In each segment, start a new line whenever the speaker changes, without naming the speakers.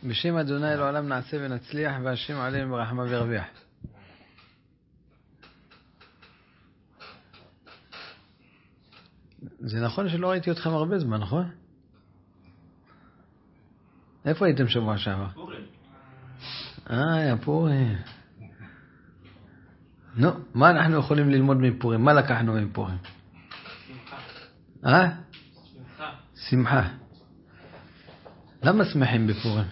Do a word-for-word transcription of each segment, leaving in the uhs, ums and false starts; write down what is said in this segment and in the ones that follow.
בשם אדוני לעולם נעשה ונצליח, והשם עלינו ברחמה וירוויח. זה נכון שלא ראיתי אתכם הרבה זמן, נכון? איפה הייתם שבוע שעבר?
פורים.
אה, היה פורים. נו, מה אנחנו יכולים ללמוד מפורים? מה לקחנו מפורים?
שמחה.
אה?
שמחה.
שמחה. למה שמחים בפורים?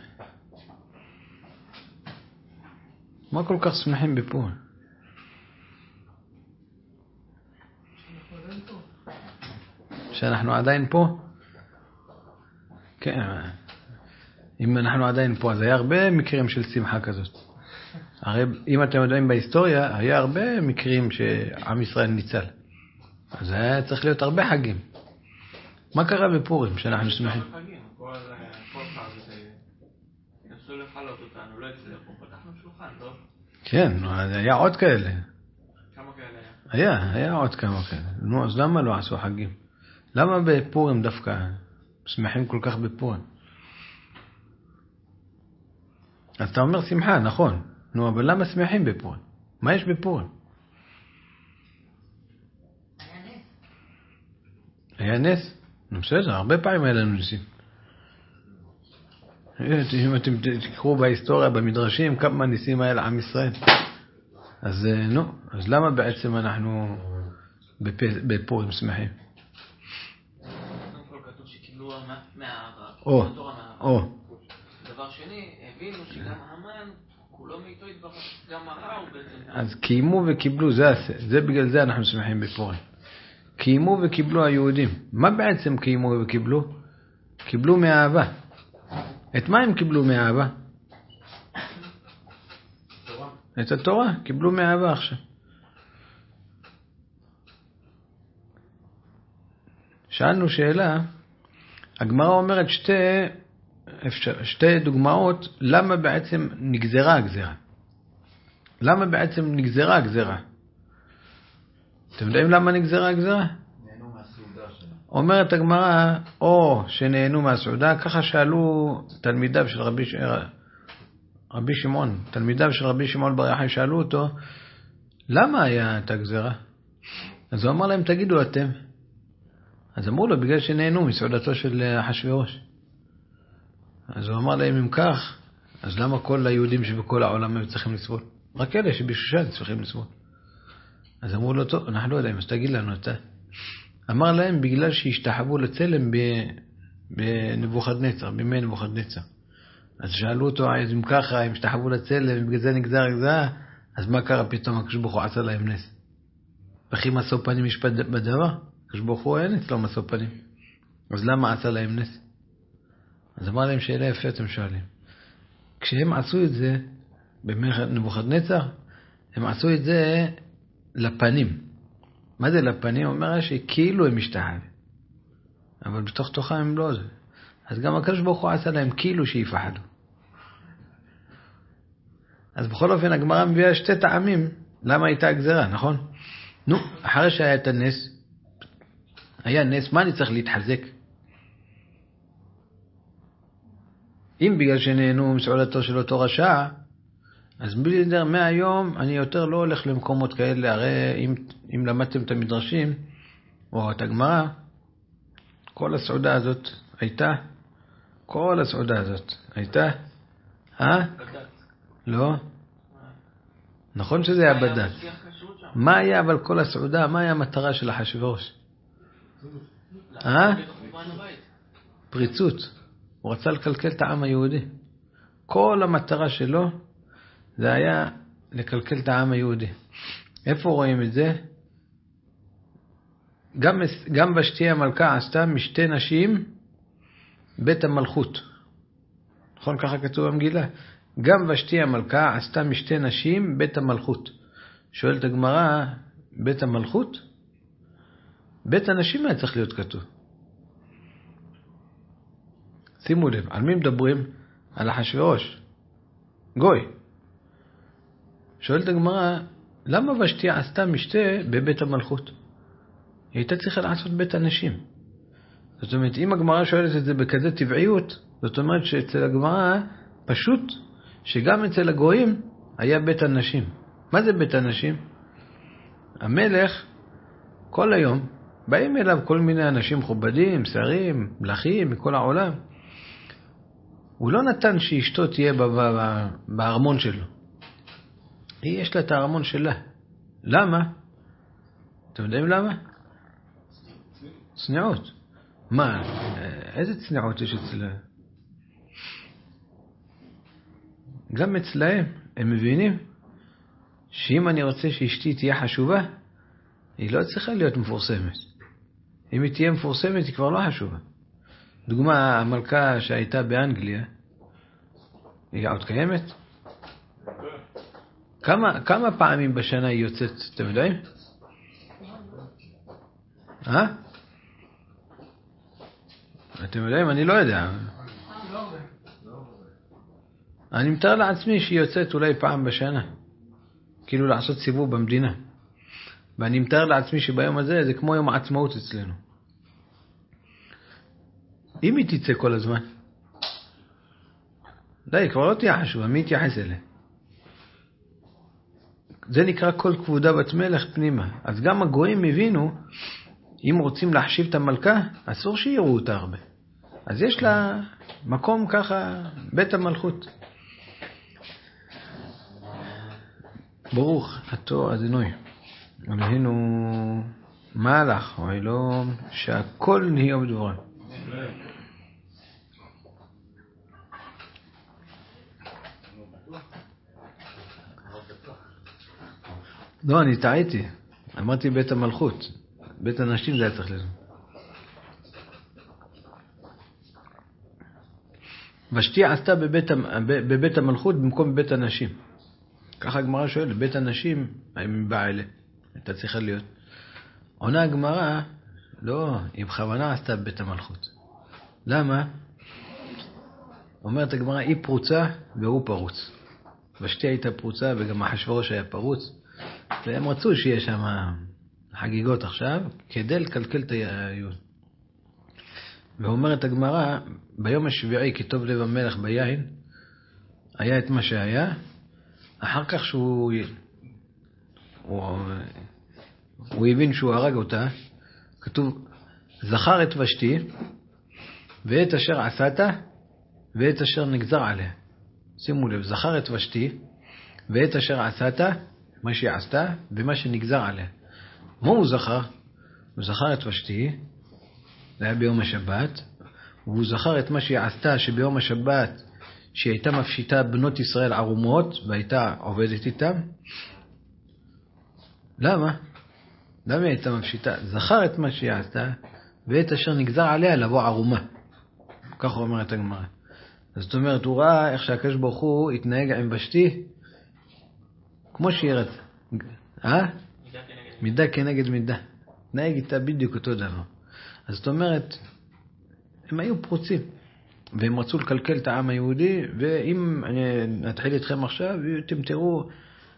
מה כל כך שמחים בפורים? שאנחנו עדיין פה? כן. אם אנחנו עדיין פה, אז היה הרבה מקרים של שמחה כזאת. הרי אם אתם יודעים בהיסטוריה, היה הרבה מקרים שעם ישראל ניצל. אז היה צריך להיות הרבה חגים. מה קרה בפורים שאנחנו שמחים?
כל חג נסו לחלות אותנו, לא הצליחו, פתחנו שולחן, טוב?
כן, היה עוד כאלה.
כמה כאלה היה?
היה, היה עוד כמה כאלה. נו, אז למה לא עשו חגים? למה בפורים דווקא שמחים כל כך בפורים? אז אתה אומר שמחה, נכון. נו, אבל למה שמחים בפורים? מה יש בפורים?
היה נס.
היה נס? נו, בסדר, הרבה פעמים היה לנו ניסים. אם אתם תקראו בהיסטוריה, במדרשים, כמה ניסים היה לעם ישראל. אז נו, אז למה בעצם אנחנו בפורים שמחים?
קודם כל כתוב שקיבלו מהאהבה.
או, או.
דבר שני, הבינו שגם המן, כולו מאיתו התברך, גם הרע הוא בעצם.
אז קיימו וקיבלו, זה, זה בגלל זה אנחנו שמחים בפורים. קיימו וקיבלו היהודים. מה בעצם קיימו וקיבלו? קיבלו מהאהבה. את מה הם קיבלו מהאהבה?
תורה.
את התורה, קיבלו מהאהבה עכשיו. שאלנו שאלה, הגמרא אומרת שתי, שתי דוגמאות, למה בעצם נגזרה הגזרה? למה בעצם נגזרה הגזרה? אתם יודעים למה נגזרה הגזרה?
נהנו מהסעודה שלנו.
אומרת הגמרא, או שנהנו מהסעודה, ככה שאלו תלמידיו של רבי, רבי שמעון, תלמידיו של רבי שמעון בר יוחאי שאלו אותו, למה היה את הגזרה? אז הוא אמר להם, תגידו אתם. אז אמרו לו, בגלל שנהנו מסעודתו של אחשוורוש. אז הוא אמר להם, אם כך, אז למה כל היהודים שבכל העולם הם צריכים לסבול? רק אלה שבשושן צריכים לסבול. אז אמרו לו, טוב, אנחנו לא יודעים, אז תגיד לנו אתה. אמר להם, בגלל שהשתחוו לצלם בנבוכדנצר, בימי נבוכדנצר. אז שאלו אותו, אז אם ככה, אם השתחוו לצלם, בגלל זה נגזר הגזרה, אז מה קרה פתאום? הקדוש ברוך הוא עשה להם נס. וכי משוא פנים יש בדבר? הקדוש ברוך הוא אין אצלו משוא פנים. אז למה עשה להם נס? אז אמר להם שאלה יפה אתם שואלים. כשהם עשו את זה, בימי נבוכדנצר, הם עשו את זה לפנים. מה זה לפנים? הוא אומר שכאילו הם משתחווים. אבל בתוך תוכם הם לא זה. אז גם הקדוש ברוך הוא עשה להם כאילו שיפחדו. אז בכל אופן הגמרא מביאה שתי טעמים למה הייתה הגזרה, נכון? נו, אחרי שהיה את הנס, היה נס, מה אני צריך להתחזק? אם בגלל שנהנו מסעודתו של אותו רשע, אז בלי לדבר מהיום אני יותר לא הולך למקומות כאלה. הרי אם, אם למדתם את המדרשים או את הגמרא, כל הסעודה הזאת הייתה, כל הסעודה הזאת הייתה, אה? לא? נכון שזה היה בדת. מה היה אבל כל הסעודה, מה היה המטרה של אחשוורוש? אה? פריצות. הוא רצה לקלקל את העם היהודי. כל המטרה שלו זה היה לקלקל את העם היהודי. איפה רואים את זה? גם, גם ושתי המלכה עשתה משתי נשים בית המלכות. נכון ככה כתוב במגילה? גם ושתי המלכה עשתה משתי נשים בית המלכות. שואלת הגמרא, בית המלכות? בית הנשים היה צריך להיות כתוב. שימו לב, על מי מדברים? על אחשוורוש. גוי. שואלת הגמרא, למה ושתי עשתה משתה בבית המלכות? היא הייתה צריכה לעשות בית הנשים. זאת אומרת, אם הגמרא שואלת את זה בכזה טבעיות, זאת אומרת שאצל הגמרא פשוט שגם אצל הגויים היה בית הנשים. מה זה בית הנשים? המלך כל היום באים אליו כל מיני אנשים מכובדים, שרים, מלכים מכל העולם. הוא לא נתן שאשתו תהיה בארמון שלו. היא יש לה את הארמון שלה. למה? אתם יודעים למה? צניעות. מה? איזה צניעות יש אצלה? גם אצלהם הם מבינים שאם אני רוצה שאשתי תהיה חשובה, היא לא צריכה להיות מפורסמת. אם היא תהיה מפורסמת היא כבר לא חשובה. דוגמה, המלכה שהייתה באנגליה, היא עוד קיימת? כמה, כמה פעמים בשנה היא יוצאת, אתם יודעים? אה? אתם יודעים? אני לא יודע. אני מתאר לעצמי שהיא יוצאת אולי פעם בשנה. כאילו לעשות סיבוב במדינה. ואני מתאר לעצמי שביום הזה זה כמו יום העצמאות אצלנו. אם היא תצא כל הזמן, די, כבר לא תהיה חשובה, מי יתייחס אליה? זה נקרא כל כבודה בת מלך פנימה. אז גם הגויים הבינו, אם רוצים להחשיב את המלכה, אסור שיראו אותה הרבה. אז יש לה מקום ככה, בית המלכות. ברוך אתה אדוני אלוהינו מלך העולם שהכל נהיה בדברו. לא, אני טעיתי. אמרתי בית המלכות. בית הנשים זה היה צריך לזה. ושתי עשתה בבית, בבית המלכות במקום בית הנשים. ככה הגמרא שואלת, בית הנשים, האם בעלה? הייתה צריכה להיות. עונה הגמרא, לא, היא בכוונה עשתה בבית המלכות. למה? אומרת הגמרא, היא פרוצה והוא פרוץ. ושתי הייתה פרוצה וגם אחשוורוש היה פרוץ. והם רצו שיהיה שם חגיגות עכשיו, כדי לקלקל את היהוד. ואומרת הגמרא, ביום השביעי כטוב לב המלך ביין, היה את מה שהיה, אחר כך שהוא הוא, הוא הבין שהוא הרג אותה, כתוב, זכר את ושתי, ואת אשר עשת, ואת אשר נגזר עליה. שימו לב, זכר את ושתי, ואת אשר עשת, מה שהיא עשתה, ומה שנגזר עליה. מה הוא זכר? הוא זכר את ושתי, זה היה ביום השבת, והוא זכר את מה שהיא עשתה, שביום השבת, שהיא הייתה מפשיטה בנות ישראל ערומות, והייתה עובדת איתם. למה? למה היא הייתה מפשיטה? זכר את מה שהיא עשתה, ואת אשר נגזר עליה לבוא ערומה. כך הוא אומר את הגמרא. זאת אומרת, הוא ראה איך שהקדוש ברוך הוא התנהג עם ושתי, כמו שהיא רצה. אה? מידה כנגד מידה. נהג איתה בדיוק אותו דבר. אז זאת אומרת, הם היו פרוצים. והם רצו לקלקל את העם היהודי, ואם אני נתחיל איתכם עכשיו, אתם תראו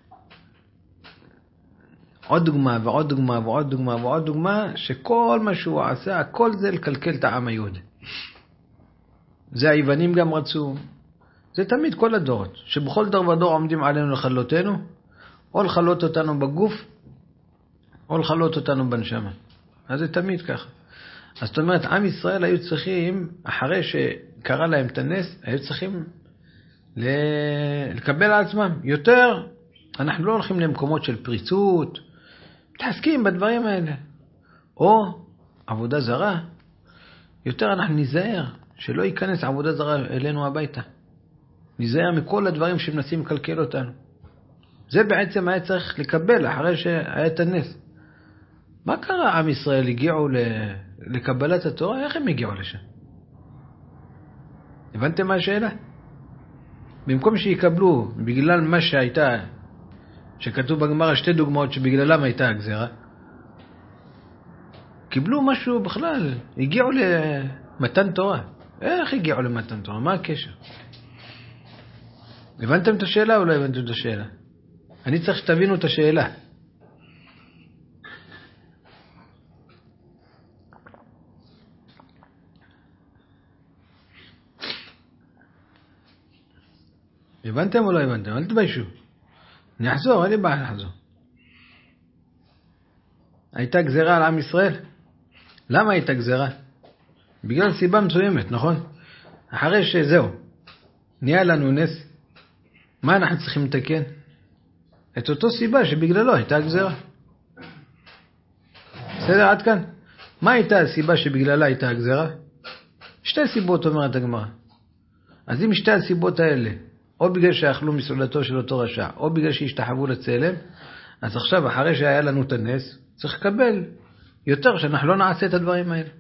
עוד דוגמה ועוד דוגמה ועוד דוגמה ועוד דוגמה, שכל מה שהוא עשה, הכל זה לקלקל את העם היהודי. זה היוונים גם רצו. זה תמיד כל הדורות, שבכל דור ודור עומדים עלינו לחלותנו, או לחלות אותנו בגוף, או לחלות אותנו בנשמה. אז זה תמיד ככה. אז זאת אומרת, עם ישראל היו צריכים, אחרי שקרה להם את הנס, היו צריכים לקבל על עצמם. יותר, אנחנו לא הולכים למקומות של פריצות, מתעסקים בדברים האלה. או עבודה זרה, יותר אנחנו נזהר, שלא ייכנס עבודה זרה אלינו הביתה. נזהר מכל הדברים שמנסים לקלקל אותנו. זה בעצם היה צריך לקבל אחרי שהיה את הנס. מה קרה? עם ישראל הגיעו לקבלת התורה? איך הם הגיעו לשם? הבנתם מה השאלה? במקום שיקבלו בגלל מה שהייתה, שכתוב בגמרא שתי דוגמאות שבגללם הייתה הגזרה, קיבלו משהו בכלל, הגיעו למתן תורה. איך הגיעו למתן תורה? מה הקשר? הבנתם את השאלה או לא הבנתם את השאלה? אני צריך שתבינו את השאלה. הבנתם או לא הבנתם? אל תביישו. אני אחזור, אין לי בעיה לחזור. הייתה גזרה על עם ישראל. למה הייתה גזרה? בגלל סיבה מסוימת, נכון? אחרי שזהו, נהיה לנו נס, מה אנחנו צריכים לתקן? את אותו סיבה שבגללו הייתה גזרה. בסדר, עד כאן? מה הייתה הסיבה שבגללה הייתה הגזרה? שתי סיבות אומרת הגמרא. אז אם שתי הסיבות האלה, או בגלל שאכלו מסעודתו של אותו רשע, או בגלל שהשתחוו לצלם, אז עכשיו אחרי שהיה לנו את הנס, צריך לקבל יותר שאנחנו לא נעשה את הדברים האלה.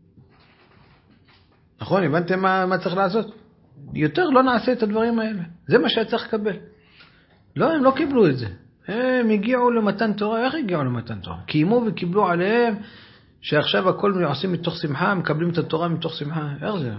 נכון? הבנתם מה, מה צריך לעשות? יותר לא נעשה את הדברים האלה. זה מה שצריך לקבל. לא, הם לא קיבלו את זה. הם הגיעו למתן תורה. איך הגיעו למתן תורה? קיימו וקיבלו עליהם שעכשיו הכל עושים מתוך שמחה, מקבלים את התורה מתוך שמחה. איך זה?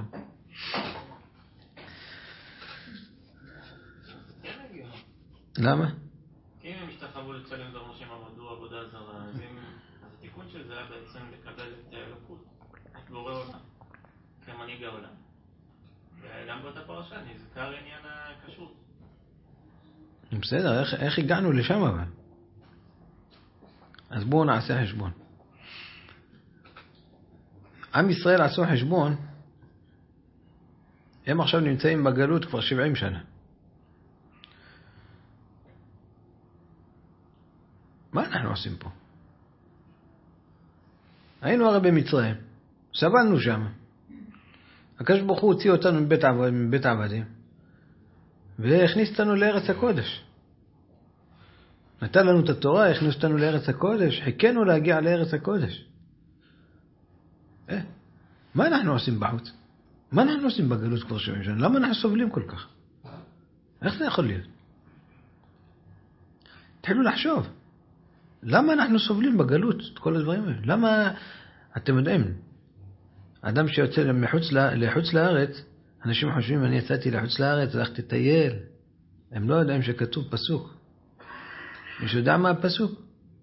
למה?
כי אם הם השתחוו לצלם דבר שהם עבדו עבודה זרה, אז התיקון של זה היה בעצם לקבל את האלוקות, את בורא עולם, כמנהיג העולם. וגם באותה פרשה נזכר עניין הכשרות.
בסדר, איך, איך הגענו לשם אבל? אז בואו נעשה חשבון. עם ישראל עשו חשבון, הם עכשיו נמצאים בגלות כבר שבעים שנה. מה אנחנו עושים פה? היינו הרי במצרים, סבלנו שם. הקדוש ברוך הוא הוציא אותנו מבית, עבד, מבית עבדים, והכניס אותנו לארץ הקודש. נתן לנו את התורה, הכניס אותנו לארץ הקודש, חיכינו להגיע לארץ הקודש. אה, מה אנחנו עושים בחוץ? מה אנחנו עושים בגלות כבר שבעים שנה? למה אנחנו סובלים כל כך? איך זה יכול להיות? תחילו לחשוב. למה אנחנו סובלים בגלות את כל הדברים האלה? למה, אתם יודעים, אדם שיוצא מחוץ, לחוץ לארץ, אנשים חושבים, אני יצאתי לחוץ לארץ, הלכתי לטייל. הם לא יודעים שכתוב פסוק. מישהו יודע מה הפסוק?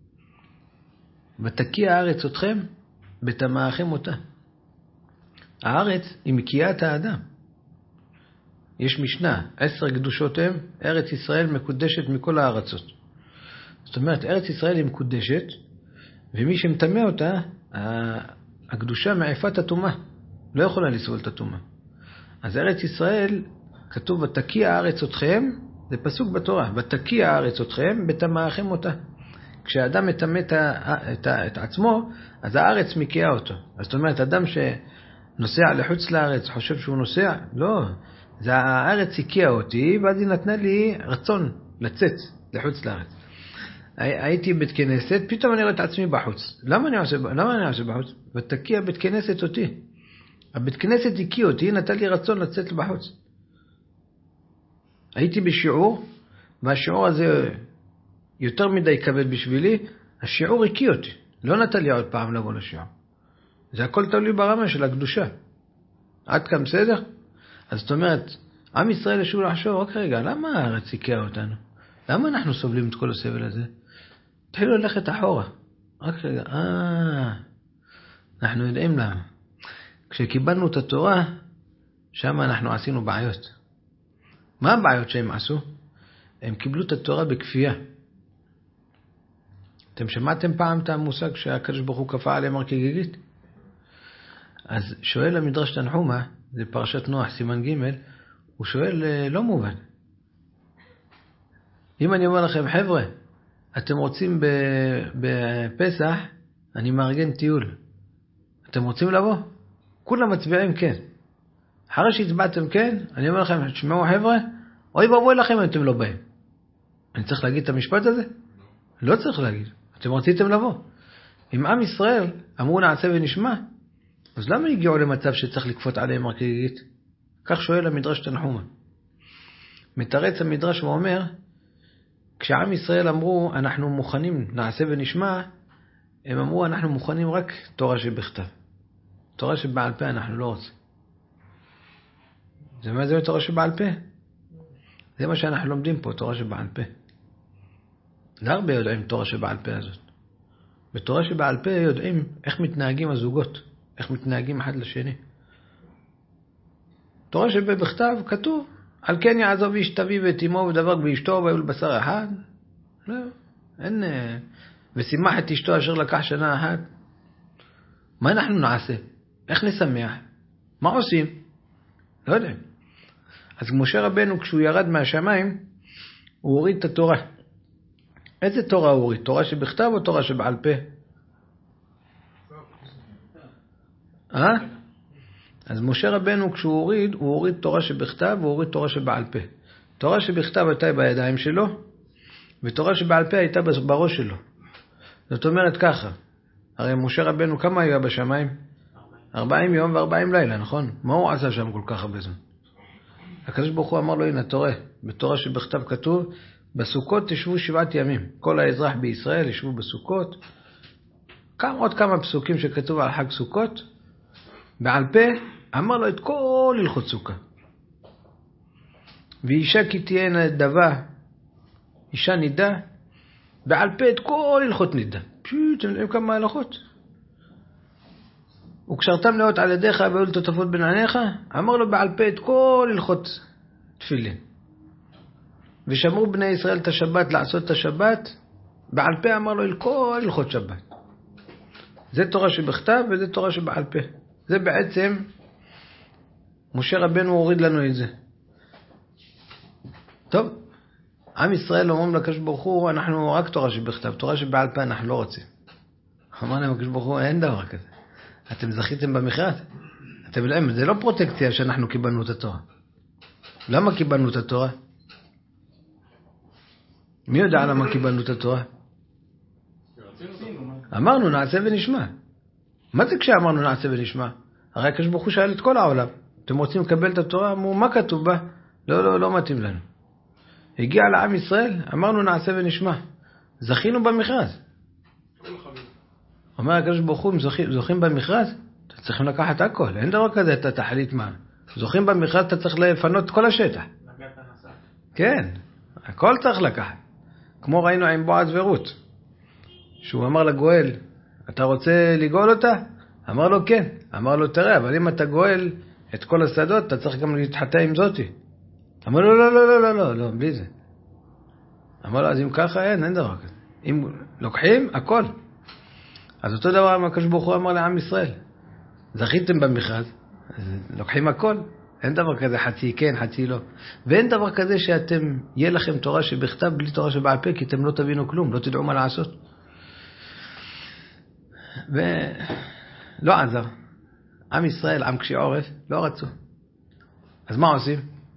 ותקיע הארץ אתכם, בתמאכם אותה. הארץ היא מקיעת האדם. יש משנה, עשר קדושות הם, ארץ ישראל מקודשת מכל הארצות. זאת אומרת, ארץ ישראל היא מקודשת, ומי שמטמא אותה, הקדושה מעיפה את הטומאה. לא יכולה לסבול את הטומאה. אז ארץ ישראל, כתוב, ותקיע הארץ אתכם, זה פסוק בתורה, ותקיע הארץ אתכם, בתמאכם אותה. כשאדם מטמא את, את, את עצמו, אז הארץ מקיעה אותו. זאת אומרת, אדם שנוסע לחוץ לארץ, חושב שהוא נוסע, לא. זה הארץ הקיעה אותי, ואז היא נתנה לי רצון לצאת לחוץ לארץ. הייתי בית כנסת, פתאום אני רואה את עצמי בחוץ. למה אני עושה, למה אני עושה בחוץ? ותקיע בית כנסת אותי. הבית כנסת הקיע אותי, נתן לי רצון לצאת בחוץ. הייתי בשיעור, והשיעור הזה יותר מדי כבד בשבילי, השיעור הקיע אותי. לא נתן לי עוד פעם לבוא לשיעור. זה הכל תלוי ברמה של הקדושה. עד כאן בסדר? אז זאת אומרת, עם ישראל ישוב לחשוב, רק רגע, למה הארץ הקיע אותנו? למה אנחנו סובלים את כל הסבל הזה? תחילו ללכת אחורה. רק רגע, אה, אנחנו יודעים למה. כשקיבלנו את התורה, שם אנחנו עשינו בעיות. מה הבעיות שהם עשו? הם קיבלו את התורה בכפייה. אתם שמעתם פעם את המושג שהקדוש ברוך הוא כפה עליהם הר כגיגית? אז שואל המדרש תנחומא, זה פרשת נוח סימן ג', הוא שואל לא מובן. אם אני אומר לכם, חבר'ה, אתם רוצים בפסח, אני מארגן טיול. אתם רוצים לבוא? כולם מצביעים כן. אחרי שהצבעתם כן, אני אומר לכם, תשמעו חבר'ה, אוי ואבוי לכם אם אתם לא באים. אני צריך להגיד את המשפט הזה? לא צריך להגיד. אתם רציתם לבוא. אם עם ישראל אמרו נעשה ונשמע, אז למה הגיעו למצב שצריך לקפות עליהם הר כגיגית? כך שואל המדרש תנחומא. מתרץ המדרש ואומר, כשעם ישראל אמרו אנחנו מוכנים נעשה ונשמע, הם אמרו אנחנו מוכנים רק תורה שבכתב. תורה שבעל פה אנחנו לא רוצים. זה מה זה תורה שבעל פה? זה מה שאנחנו לומדים פה, תורה שבעל פה. לא הרבה יודעים תורה שבעל פה הזאת. בתורה שבעל פה יודעים איך מתנהגים הזוגות, איך מתנהגים אחד לשני. תורה שבכתב כתוב, על כן יעזוב איש תביא ואת אמו ודבק באשתו והיו לבשר אחד. לא, אין... ושימח את אשתו אשר לקח שנה אחת. מה אנחנו נעשה? איך נשמח? מה עושים? לא יודע. אז משה רבנו כשהוא ירד מהשמיים, הוא הוריד את התורה. איזה תורה הוא הוריד? תורה שבכתב או תורה שבעל פה? אה? אז משה רבנו כשהוא הוריד, הוא הוריד תורה שבכתב, הוא הוריד תורה שבעל פה. תורה שבכתב הייתה בידיים שלו, ותורה שבעל פה הייתה בראש שלו. זאת אומרת ככה, הרי משה רבנו כמה היה בשמיים? ארבעים יום וארבעים לילה, נכון? מה הוא עשה שם כל כך הרבה זמן? הקדוש ברוך הוא אמר לו, הנה תורה, בתורה שבכתב כתוב, בסוכות תשבו שבעת ימים. כל האזרח בישראל ישבו בסוכות. כמה, עוד כמה פסוקים שכתוב על חג סוכות. בעל פה אמר לו את כל הלכות סוכה. ואישה כי תהיה נדבה, אישה נידה, בעל פה את כל הלכות נידה. פשוט, אתם יודעים כמה הלכות? וקשרתם לאות על ידיך והיו לטוטפות בין עיניך, אמר לו בעל פה את כל הלכות תפילין. ושמרו בני ישראל את השבת לעשות את השבת, בעל פה אמר לו אל כל הלכות שבת. זה תורה שבכתב וזה תורה שבעל פה. זה בעצם, משה רבנו הוריד לנו את זה. טוב, עם ישראל אומרים לקדוש ברוך הוא, אנחנו רק תורה שבכתב, תורה שבעל פה אנחנו לא רוצים. אמר להם הקדוש ברוך הוא, אין דבר כזה. אתם זכיתם במכרז. אתם יודעים, זה לא פרוטקציה שאנחנו קיבלנו את התורה. למה קיבלנו את התורה? מי יודע למה קיבלנו את התורה? אמרנו נעשה ונשמע. מה זה כשאמרנו נעשה ונשמע? הרי הקדוש ברוך הוא שאל את כל העולם. אתם רוצים לקבל את התורה? אמרו, מה כתוב בה? לא, לא, לא מתאים לנו. הגיע לעם ישראל, אמרנו נעשה ונשמע. זכינו במכרז. אומר הקדוש ברוך הוא, זוכים, זוכים במכרז, אתה צריכים לקחת הכל. אין דבר כזה, אתה תחליט מה. זוכים במכרז, אתה צריך לפנות כל השטח. כן, הכל צריך לקחת. כמו ראינו עם בועז ורות, שהוא אמר לגואל, אתה רוצה לגאול אותה? אמר לו כן. אמר לו תראה, אבל אם אתה גואל את כל השדות, אתה צריך גם להתחתן עם זאתי. אמר לו לא, לא, לא, לא, לא, לא, בלי זה. אמר לו, אז אם ככה אין, אין דבר כזה. אם לוקחים, הכל. אז אותו דבר מה הקדוש ברוך הוא אמר לעם ישראל. זכיתם במכרז, אז לוקחים הכל. אין דבר כזה חצי כן, חצי לא. ואין דבר כזה שאתם, יהיה לכם תורה שבכתב בלי תורה שבעל פה, כי אתם לא תבינו כלום, לא תדעו מה לעשות. ולא עזר. עם ישראל, עם קשי עורף, לא רצו. אז מה עושים?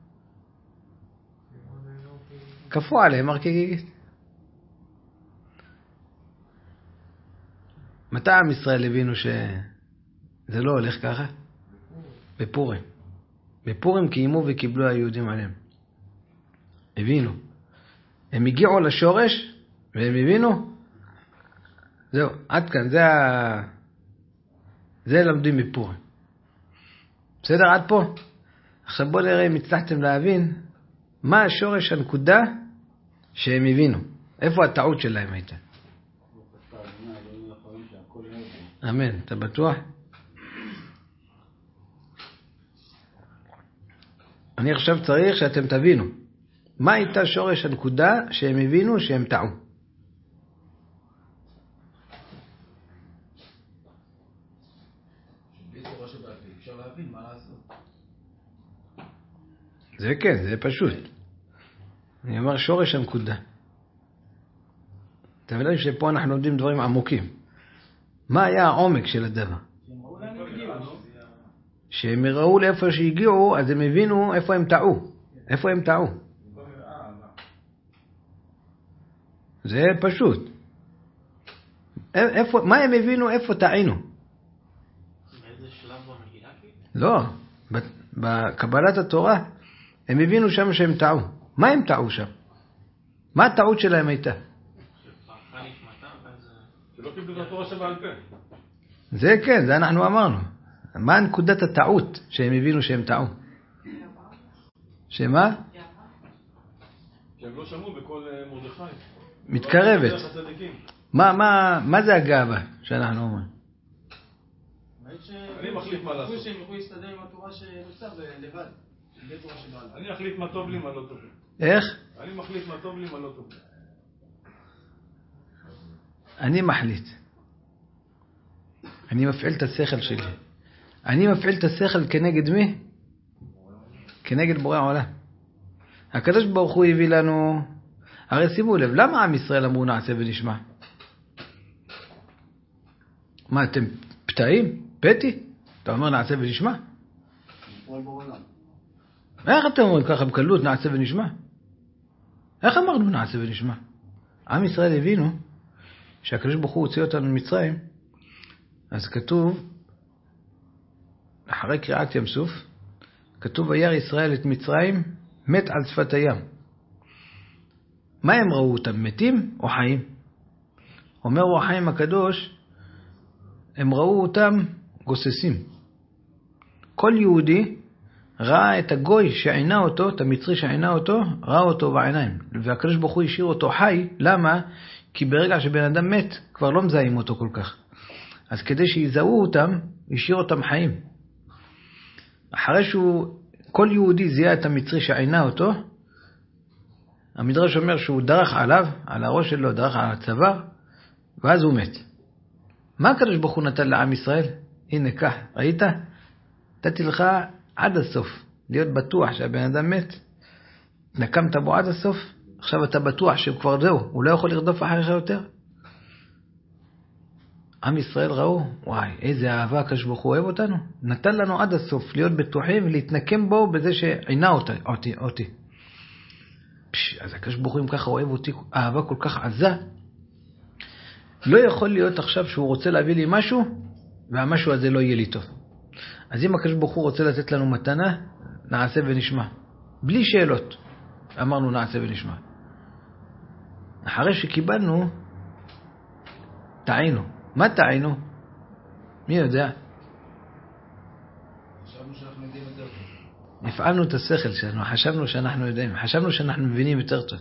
כפו עליהם ארקגיגית. מתי עם ישראל הבינו שזה לא הולך ככה? בפורים. בפורים קיימו וקיבלו היהודים עליהם. הבינו. הם הגיעו לשורש והם הבינו. זהו, עד כאן, זה ה... זה למדים בפורים. בסדר, עד פה? עכשיו בואו נראה אם הצלחתם להבין מה השורש הנקודה שהם הבינו. איפה הטעות שלהם הייתה? אמן, אתה בטוח? אני עכשיו צריך שאתם תבינו. מה הייתה שורש הנקודה שהם הבינו שהם טעו?
אפשר להבין מה לעשות.
זה כן, זה פשוט. אני אומר שורש הנקודה. אתם יודעים שפה אנחנו לומדים דברים עמוקים. מה היה העומק של הדבר? שהם ראו לאיפה שהגיעו, אז הם הבינו איפה הם טעו. איפה הם טעו? זה פשוט. איפה, מה הם הבינו איפה טעינו?
באיזה שלב במגילה?
לא, בקבלת התורה הם הבינו שם שהם טעו. מה הם טעו שם? מה הטעות שלהם הייתה?
שלא קיבלו את התורה שבעל פה.
זה כן, זה אנחנו אמרנו. מה נקודת הטעות שהם הבינו שהם טעו? שמה?
שהם לא שמעו בכל מרדכי.
מתקרבת. מה, מה, מה זה הגאווה שאנחנו אומרים?
אני מחליט מה לעשות.
שהם יכולים להסתדר עם התורה שנוסף לבד.
אני אחליט מה טוב לי, מה לא טוב לי.
איך?
אני מחליט מה טוב לי, מה לא טוב לי.
אני מחליט. אני מפעיל את השכל שלי. אני מפעיל את השכל כנגד מי? כנגד בורא העולם. הקדוש ברוך הוא הביא לנו, הרי שימו לב, למה עם ישראל אמרו נעשה ונשמע? מה, אתם פתאים? פתי? אתה אומר נעשה ונשמע? איך אתם אומרים ככה בקלות נעשה ונשמע? איך אמרנו נעשה ונשמע? עם ישראל הבינו שהקדוש ברוך הוא הוציא אותנו ממצרים, אז כתוב, אחרי קריאת ים סוף, כתוב וירא ישראל את מצרים מת על שפת הים. מה הם ראו אותם? מתים או חיים? אומר אור החיים הקדוש, הם ראו אותם גוססים. כל יהודי ראה את הגוי שעינה אותו, את המצרי שעינה אותו, ראה אותו בעיניים. והקדוש ברוך הוא השאיר אותו חי. למה? כי ברגע שבן אדם מת, כבר לא מזהים אותו כל כך. אז כדי שיזהו אותם, השאיר אותם חיים. אחרי שהוא, כל יהודי זיהה את המצרי שעינה אותו, המדרש אומר שהוא דרך עליו, על הראש שלו, דרך על הצוואר, ואז הוא מת. מה הקדוש ברוך הוא נתן לעם ישראל? הנה כך, ראית? נתתי לך עד הסוף, להיות בטוח שהבן אדם מת. נקמת בו עד הסוף, עכשיו אתה בטוח שכבר זהו, הוא לא יכול לרדוף אחריך יותר. עם ישראל ראו, וואי, איזה אהבה הקדוש ברוך הוא אוהב אותנו. נתן לנו עד הסוף להיות בטוחים ולהתנקם בו בזה שעינה אותי. אותי, אותי. פש, אז הקדוש ברוך הוא אם ככה אוהב אותי, אהבה כל כך עזה, לא יכול להיות עכשיו שהוא רוצה להביא לי משהו, והמשהו הזה לא יהיה לי טוב. אז אם הקדוש ברוך הוא רוצה לתת לנו מתנה, נעשה ונשמע. בלי שאלות. אמרנו נעשה ונשמע. אחרי שקיבלנו, טעינו. מה טעינו? מי יודע?
חשבנו שאנחנו יודעים יותר טוב.
הפעלנו את השכל שלנו, חשבנו שאנחנו יודעים, חשבנו שאנחנו מבינים יותר טוב.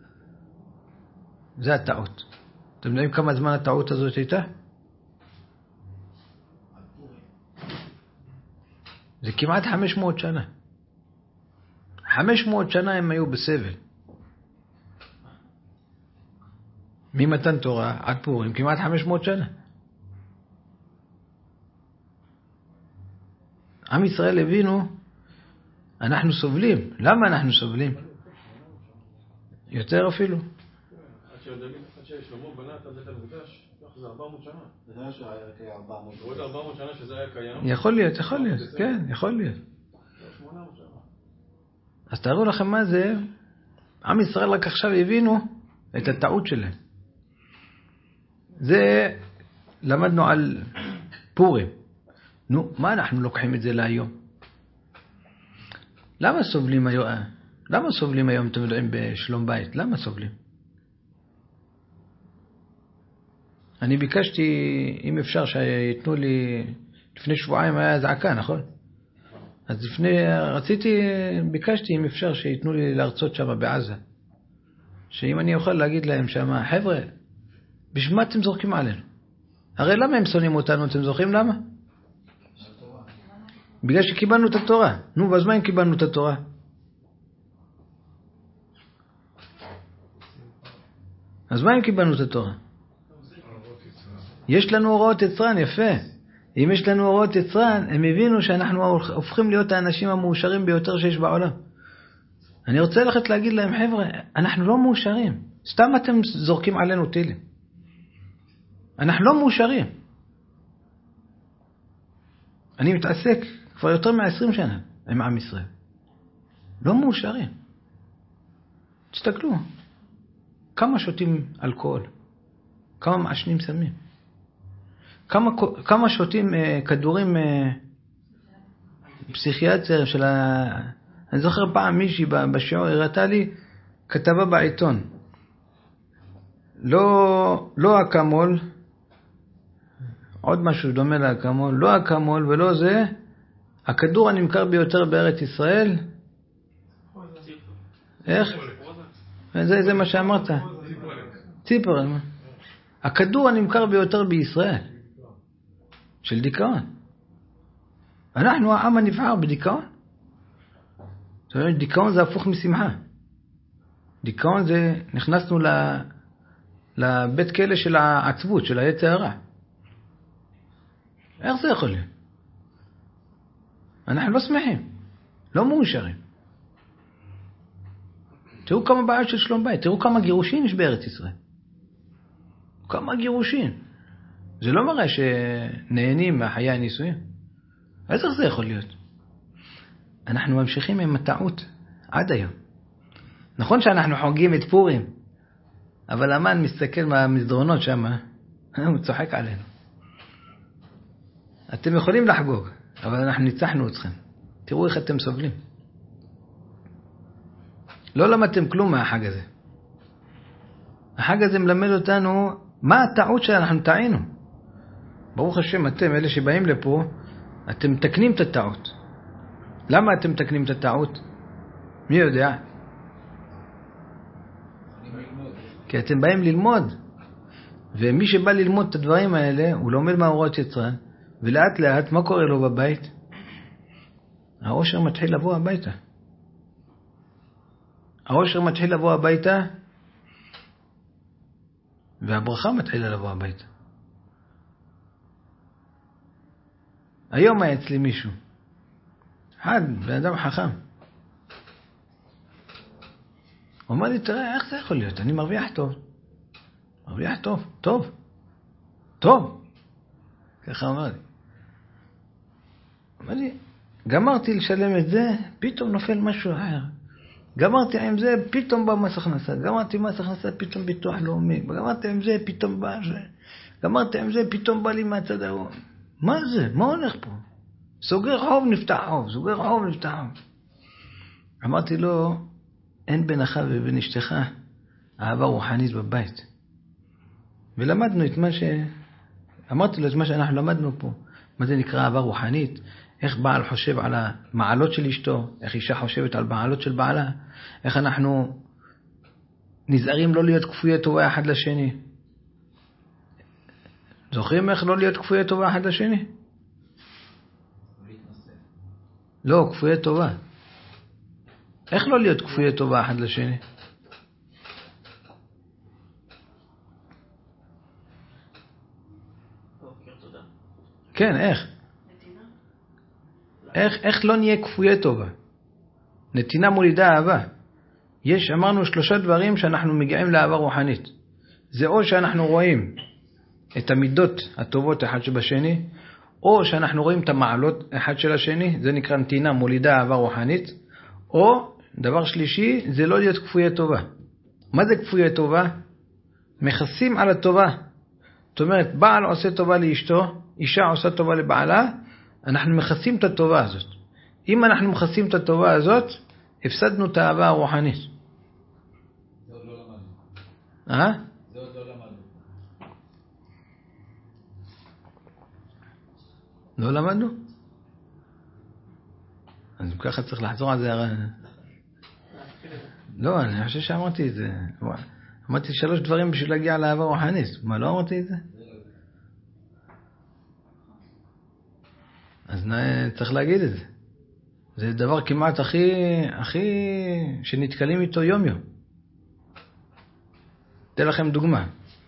זה הטעות. אתם יודעים כמה זמן הטעות הזאת הייתה? זה כמעט חמש מאות שנה. חמש מאות שנה הם היו בסבל. ממתן תורה עד פורים, כמעט חמש מאות שנה. עם ישראל הבינו, אנחנו סובלים. למה אנחנו סובלים? יותר אפילו.
עד ששלמה בנה את בית המקדש, זה ארבע מאות שנה.
זה היה שהיה כ-ארבע מאות.
עוד ארבע מאות שנה שזה היה קיים.
יכול להיות, יכול להיות. כן, יכול להיות. אז תארו לכם מה זה, עם ישראל רק עכשיו הבינו את הטעות שלהם. זה למדנו על פורים. נו, מה אנחנו לוקחים את זה להיום? למה סובלים היום? למה סובלים היום, אתם יודעים, בשלום בית? למה סובלים? אני ביקשתי, אם אפשר, שיתנו לי, לפני שבועיים היה זעקה, נכון? אז לפני, רציתי, ביקשתי, אם אפשר, שיתנו לי להרצות שם בעזה. שאם אני אוכל להגיד להם שם, חבר'ה, בשביל מה אתם זורקים עלינו? הרי למה הם שונאים אותנו? אתם זוכרים למה? בגלל שקיבלנו את התורה. נו, אז מה אם קיבלנו את התורה? אז מה אם קיבלנו את התורה? יש לנו הוראות יצרן, יפה. אם יש לנו הוראות יצרן, הם הבינו שאנחנו הופכים להיות האנשים המאושרים ביותר שיש בעולם. אני רוצה ללכת להגיד להם, חבר'ה, אנחנו לא מאושרים. סתם אתם זורקים עלינו טילים. אנחנו לא מאושרים. אני מתעסק כבר יותר מ-עשרים שנה עם עם ישראל. לא מאושרים. תסתכלו, כמה שותים אלכוהול, כמה מעשנים סמים, כמה, כמה שותים uh, כדורים uh, פסיכיאטר של ה... אני זוכר פעם מישהי בשיעור הראתה לי כתבה בעיתון. לא, לא אקמול, עוד משהו דומה לאקמול, לא אקמול ולא זה, הכדור הנמכר ביותר בארץ ישראל. איך? זה, זה מה שאמרת. ציפר. הכדור הנמכר ביותר בישראל. של דיכאון. אנחנו העם הנבחר בדיכאון. זאת אומרת, דיכאון זה הפוך משמחה. דיכאון זה, נכנסנו ל, לבית כלא של העצבות, של היצר הרע. איך זה יכול להיות? אנחנו לא שמחים, לא מאושרים. תראו כמה בעיות של שלום בית, תראו כמה גירושין יש בארץ ישראל. כמה גירושין. זה לא מראה שנהנים מהחיי הנישואים. אז איך זה יכול להיות? אנחנו ממשיכים עם הטעות עד היום. נכון שאנחנו חוגגים את פורים, אבל המן מסתכל מהמסדרונות שם, הוא צוחק עלינו. אתם יכולים לחגוג, אבל אנחנו ניצחנו אתכם. תראו איך אתם סובלים. לא למדתם כלום מהחג הזה. החג הזה מלמד אותנו מה הטעות שאנחנו טעינו. ברוך השם, אתם, אלה שבאים לפה, אתם מתקנים את הטעות. למה אתם מתקנים את הטעות? מי יודע? כי אתם באים ללמוד. ומי שבא ללמוד את הדברים האלה, הוא לומד מאורות יצרן, ולאט לאט, מה קורה לו בבית? האושר מתחיל לבוא הביתה. האושר מתחיל לבוא הביתה, והברכה מתחילה לבוא הביתה. היום היה אצלי מישהו, אחד, בן אדם חכם. הוא אומר לי, תראה, איך זה יכול להיות? אני מרוויח טוב. מרוויח טוב, טוב, טוב. ככה אמר לי. אמר לי, גמרתי לשלם את זה, פתאום נופל משהו אחר. גמרתי עם זה, פתאום בא מס הכנסה. גמרתי מס הכנסה, פתאום ביטוח לאומי. גמרתי עם זה, פתאום בא זה. גמרתי עם זה, פתאום בא לי מהצד ההוא. מה זה? מה הולך פה? סוגר חוב, נפתח חוב. סוגר חוב, נפתח חוב. אמרתי לו, אין בינך ובין אשתך אהבה רוחנית בבית. ולמדנו את מה ש... אמרתי לו את מה שאנחנו למדנו פה. מה זה נקרא אהבה רוחנית? איך בעל חושב על המעלות של אשתו, איך אישה חושבת על מעלות של בעלה, איך אנחנו נזהרים לא להיות כפויי טובה אחד לשני. זוכרים איך לא להיות כפויי טובה אחד לשני? לא, כפויי טובה. איך לא להיות כפויי טובה אחד לשני? כן, איך? איך, איך לא נהיה כפויי טובה? נתינה מולידה אהבה. יש, אמרנו, שלושה דברים שאנחנו מגיעים לאהבה רוחנית. זה או שאנחנו רואים את המידות הטובות אחד שבשני, או שאנחנו רואים את המעלות אחד של השני, זה נקרא נתינה מולידה אהבה רוחנית, או דבר שלישי, זה לא להיות כפויי טובה. מה זה כפויי טובה? מכסים על הטובה. זאת אומרת, בעל עושה טובה לאשתו, אישה עושה טובה לבעלה, אנחנו מכסים את הטובה הזאת. אם אנחנו מכסים את הטובה הזאת, הפסדנו את האהבה הרוחנית.
זה עוד לא למדנו.
אה?
זה עוד לא למדנו.
לא למדנו? אז ככה צריך לחזור על זה. לא, אני חושב שאמרתי את זה. אמרתי שלוש דברים בשביל להגיע לאהבה רוחנית. מה, לא אמרתי את זה? אז צריך להגיד את זה. זה דבר כמעט הכי, הכי שנתקלים איתו יום יום. אתן לכם דוגמה.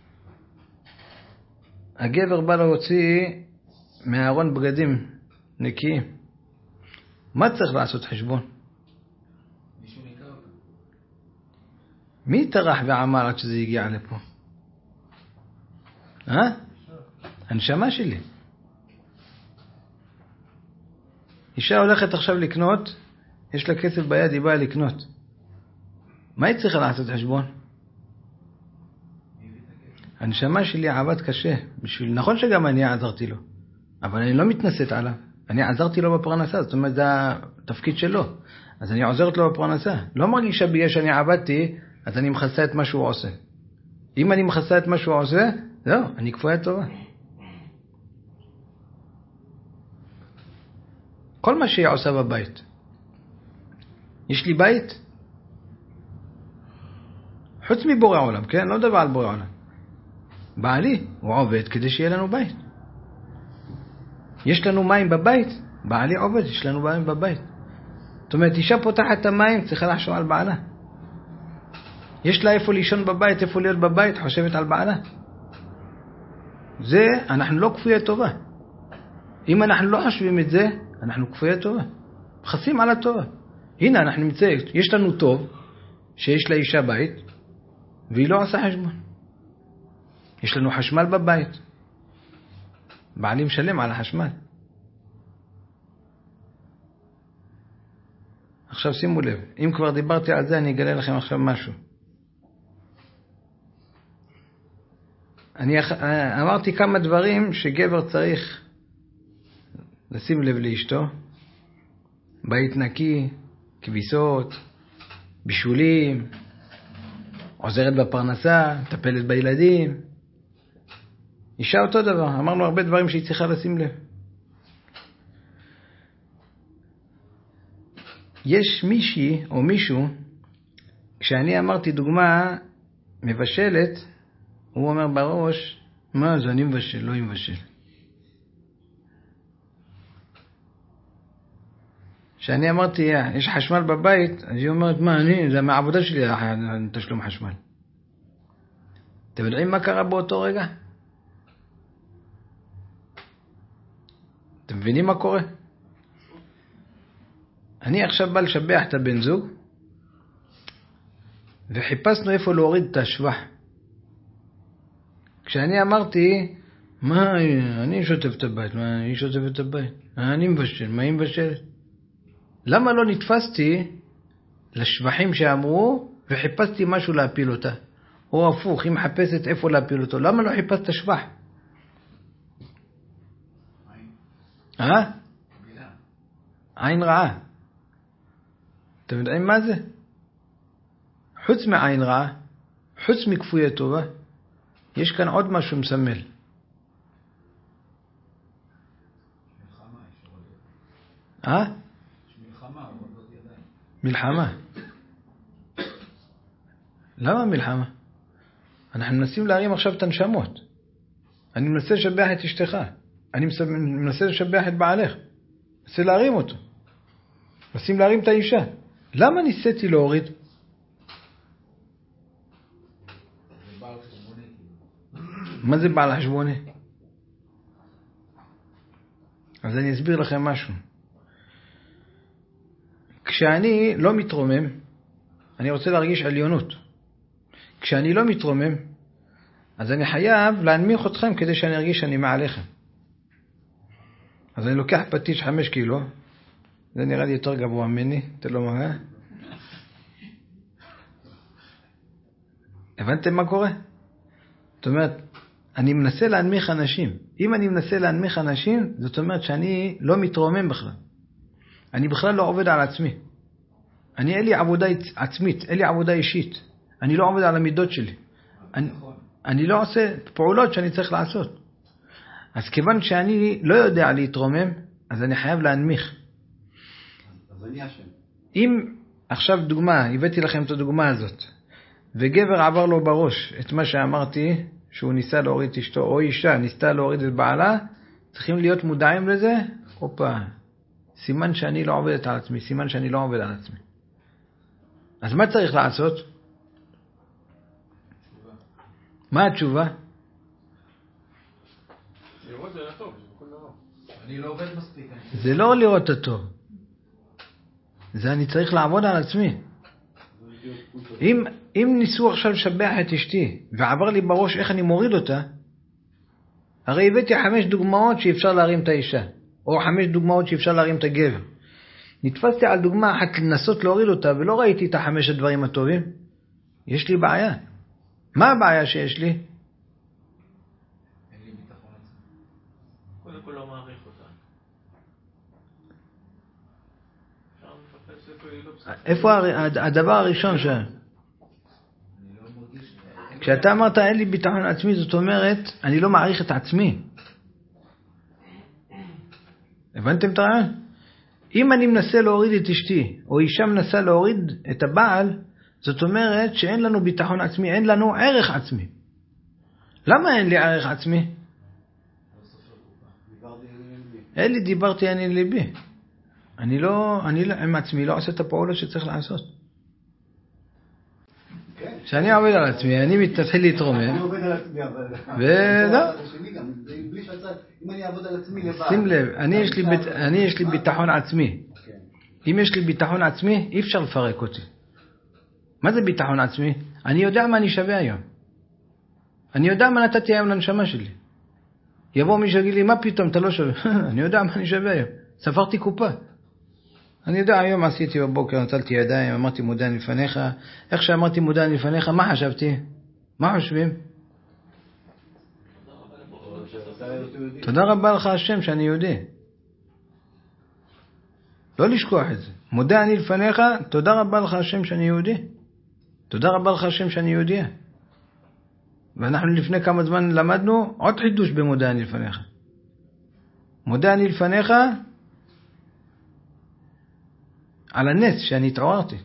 הגבר בא להוציא מהארון בגדים נקיים. מה צריך לעשות חשבון?
מישהו ניקה אותם.
מי טרח ועמל עד שזה הגיע לפה? אה? הנשמה שלי. אישה הולכת עכשיו לקנות, יש לה כסף ביד, היא באה לקנות. מה היא צריכה לעשות חשבון? הנשמה שלי עבד קשה, בשביל, נכון שגם אני עזרתי לו, אבל אני לא מתנשאת עליו. אני עזרתי לו בפרנסה, זאת אומרת, זה התפקיד שלו. אז אני עוזרת לו בפרנסה. לא מרגישה בגלל שאני עבדתי, אז אני מחסה את מה שהוא עושה. אם אני מחסה את מה שהוא עושה, לא, אני כפויה טובה. כל מה שהיא עושה בבית. יש לי בית? חוץ מבורא עולם, כן? לא דבר על בורא עולם. בעלי, הוא עובד כדי שיהיה לנו בית. יש לנו מים בבית? בעלי עובד, יש לנו מים בבית. זאת אומרת, אישה פותחת את המים, צריכה לחשוב על בעלה. יש לה איפה לישון בבית, איפה להיות בבית, חושבת על בעלה. זה, אנחנו לא כפויי טובה. אם אנחנו לא חושבים את זה, אנחנו כפויי טובה. חסים על הטובה. הנה, אנחנו נמצא, יש לנו טוב, שיש לה אישה בית, והיא לא עושה חשבון. יש לנו חשמל בבית. בעלים שלם על החשמל. עכשיו שימו לב, אם כבר דיברתי על זה, אני אגלה לכם עכשיו משהו. אני אמרתי כמה דברים שגבר צריך לשים לב לאשתו. בית נקי, כביסות, בישולים, עוזרת בפרנסה, מטפלת בילדים. אישה אותו דבר, אמרנו הרבה דברים שהיא צריכה לשים לב. יש מישהי או מישהו, כשאני אמרתי דוגמה מבשלת, הוא אומר בראש, מה זה אני מבשל, לא מבשל. כשאני אמרתי, יש חשמל בבית, אז היא אומרת, מה אני, זה מהעבודה שלי, תשלום חשמל. אתם יודעים מה קרה באותו רגע? אתם מבינים מה קורה? אני עכשיו בא לשבח את הבן זוג, וחיפשנו איפה להוריד את השבח. כשאני אמרתי, מה, אני שוטף את הבית, מה, אני שוטף את הבית, אני מבשל, מה היא מבשלת? למה לא נתפסתי לשבחים שאמרו, וחיפשתי משהו להפיל אותה? או הפוך, היא מחפשת איפה להפיל אותו. למה לא חיפשת שבח? אה? עין רעה. אתם יודעים מה זה? חוץ מעין רעה, חוץ מכפויי טובה, יש כאן עוד משהו מסמל. אה? מלחמה. למה מלחמה? אנחנו מנסים להרים עכשיו את הנשמות. אני מנסה לשבח את אשתך. אני מנסה לשבח את בעלך. מנסה להרים אותו. מנסים להרים את האישה. למה ניסיתי להוריד? מה זה בעל חשבוני? אז אני אסביר לכם משהו. כשאני לא מתרומם, אני רוצה להרגיש עליונות. כשאני לא מתרומם, אז אני חייב להנמיך אתכם כדי שאני ארגיש שאני מעליכם. אז אני לוקח פטיש חמש קילו, זה נראה לי יותר גבוה ממני, אתה לא מראה? הבנתם מה קורה? זאת אומרת, אני מנסה להנמיך אנשים. אם אני מנסה להנמיך אנשים, זאת אומרת שאני לא מתרומם בכלל. אני בכלל לא עובד על עצמי. אני אין לי עבודה עצמית, אין לי עבודה אישית. אני לא עובד על המידות שלי. אני, אני לא עושה פעולות שאני צריך לעשות. אז כיוון שאני לא יודע להתרומם, אז אני חייב להנמיך.
אז אני אשם.
אם עכשיו דוגמה, הבאתי לכם את הדוגמה הזאת, וגבר עבר לו בראש את מה שאמרתי, שהוא ניסה להוריד את אשתו, או אישה ניסתה להוריד את בעלה, צריכים להיות מודעים לזה. אופה, סימן שאני לא עובדת על עצמי, סימן שאני לא עובד על עצמי. אז מה צריך לעשות? מה התשובה?
לראות זה הטוב, זה בכל דבר.
אני לא עובד מספיק.
זה לא לראות את הטוב. זה אני צריך לעבוד על עצמי. אם, אם ניסו עכשיו לשבח את אשתי, ועבר לי בראש איך אני מוריד אותה, הרי הבאתי חמש דוגמאות שאפשר להרים את האישה, או חמש דוגמאות שאפשר להרים את הגבר. נתפסתי על דוגמה אחת לנסות להוריד אותה, ולא ראיתי את החמש הדברים הטובים. יש לי בעיה. מה הבעיה שיש לי?
אין לי ביטחון עצמי.
קודם כל לא מעריך אותה. אפשר לחפש איפה היא לא בסדר.
איפה הר- הדבר הראשון ש...
אני לא מרגיש...
כשאתה אמרת אין לי ביטחון עצמי, זאת אומרת, אני לא מעריך את עצמי. הבנתם את הרעיון? אם אני מנסה להוריד את אשתי, או אישה מנסה להוריד את הבעל, זאת אומרת שאין לנו ביטחון עצמי, אין לנו ערך עצמי. למה אין לי ערך עצמי?
דיברתי על ליבי.
אין לי דיברתי אני ליבי. אני לא, אני לא, עם עצמי לא עושה את הפעולות שצריך לעשות. כשאני עובד על עצמי, אני מתחיל להתרומם.
אני עובד על עצמי, אבל...
וזהו.
אם אני אעבוד על עצמי לבד...
שים לב, אני יש לי ביטחון עצמי. אם יש לי ביטחון עצמי, אי אפשר לפרק אותי. מה זה ביטחון עצמי? אני יודע מה אני שווה היום. אני יודע מה נתתי היום לנשמה שלי. יבוא מישהו יגיד לי, מה פתאום, אתה לא שווה? אני יודע מה אני שווה היום. ספרתי קופה. אני יודע, היום עשיתי בבוקר, נטלתי ידיים, אמרתי מודה אני לפניך. איך שאמרתי מודה אני לפניך, מה חשבתי? מה חושבים? תודה רבה לך השם שאני יהודי. לא לשכוח את זה. מודה אני לפניך, תודה רבה לך השם שאני יהודי. תודה רבה לך השם שאני יהודי. ואנחנו לפני כמה זמן למדנו עוד חידוש במודה אני לפניך. מודה אני לפניך על הנס שאני התעוררתי.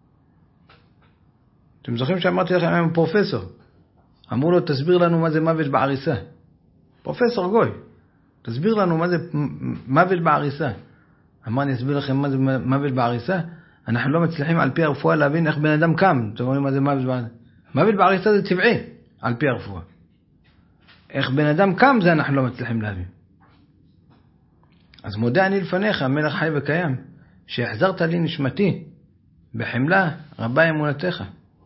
אתם זוכרים שאמרתי לכם עם פרופסור, אמרו לו תסביר לנו מה זה מוות בעריסה. פרופסור גוי, תסביר לנו מה זה מוות בעריסה. אמר אני אסביר לכם מה זה מוות בעריסה. אנחנו לא מצליחים על פי הרפואה להבין איך בן אדם קם. אתם אומרים מה זה מוות בעריסה? מוות בעריסה זה טבעי על פי הרפואה. איך בן אדם קם זה אנחנו לא מצליחים להבין. אז מודה אני לפניך המלך חי וקיים שהחזרת לי נשמתי בחמלה רבה אמונתך.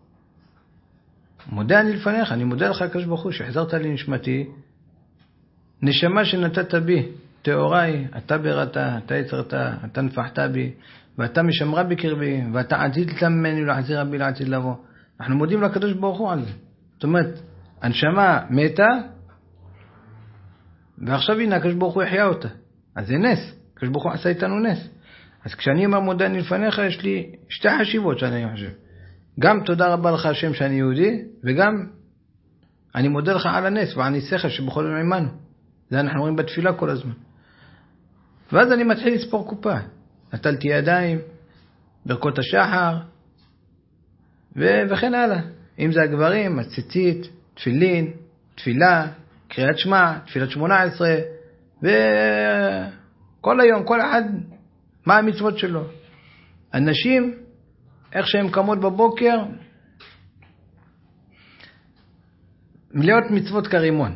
מודה אני לפניך, אני מודה לך הקדוש ברוך הוא שהחזרת לי נשמתי, נשמה שנתת בי תאוריי, אתה בראת, אתה יצרת, אתה נפחת בי, ואתה משמרה בקרבי, ואתה עתיד ממני להחזיר בי לעתיד לבוא. אנחנו מודים לקדוש ברוך הוא על זה. זאת אומרת, הנשמה מתה, ועכשיו הנה הקדוש ברוך הוא יחיה אותה. אז זה נס, הקדוש ברוך הוא עשה איתנו נס. אז כשאני אומר מודה אני לפניך, יש לי שתי חשיבות שאני חושב. גם תודה רבה לך השם שאני יהודי, וגם אני מודה לך על הנס ועל ניסך שבכל יום עמנו. זה אנחנו רואים בתפילה כל הזמן. ואז אני מתחיל לספור קופה. נטלתי ידיים, ברכות השחר, ו- וכן הלאה. אם זה הגברים, הציצית, תפילין, תפילה, קריאת שמע, תפילת שמונה עשרה, וכל היום, כל אחד, מה המצוות שלו. אנשים, איך שהם קמות בבוקר, מלאות מצוות כרימון.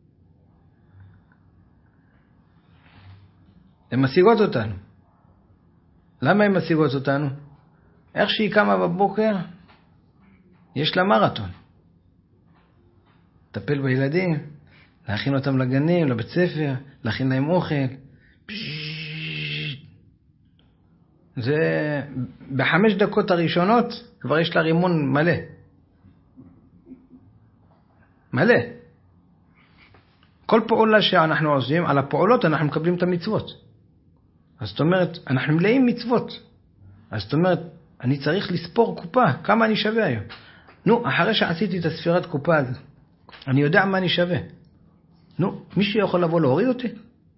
הן משיגות אותנו. למה הן משיגות אותנו? איך שהיא קמה בבוקר, יש לה מרתון. לטפל בילדים, להכין אותם לגנים, לבית ספר, להכין להם אוכל. זה בחמש דקות הראשונות כבר יש לה רימון מלא. מלא. כל פעולה שאנחנו עושים, על הפעולות אנחנו מקבלים את המצוות. אז זאת אומרת, אנחנו מלאים מצוות. אז זאת אומרת, אני צריך לספור קופה, כמה אני שווה היום. נו, אחרי שעשיתי את הספירת קופה הזאת, אני יודע מה אני שווה. נו, מישהו יכול לבוא להוריד אותי?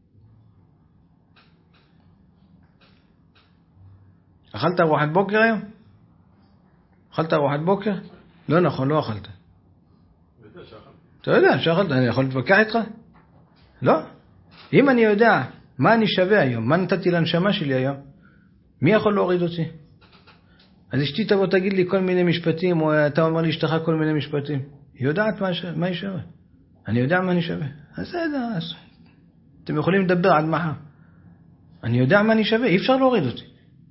אכלת ארוחת בוקר היום? אכלת ארוחת בוקר? לא נכון, לא אכלת. אתה יודע, שאכלת, אני יכול להתווכח איתך? לא. אם אני יודע מה אני שווה היום, מה נתתי לנשמה שלי היום, מי יכול להוריד אותי? אז אשתי תבוא תגיד לי כל מיני משפטים, או אתה אומר לי אשתך כל מיני משפטים. היא יודעת מה, מה היא שווה. אני יודע מה אני שווה. אז זה, אז אתם יכולים לדבר עד מחר. אני יודע מה אני שווה, אי אפשר להוריד אותי.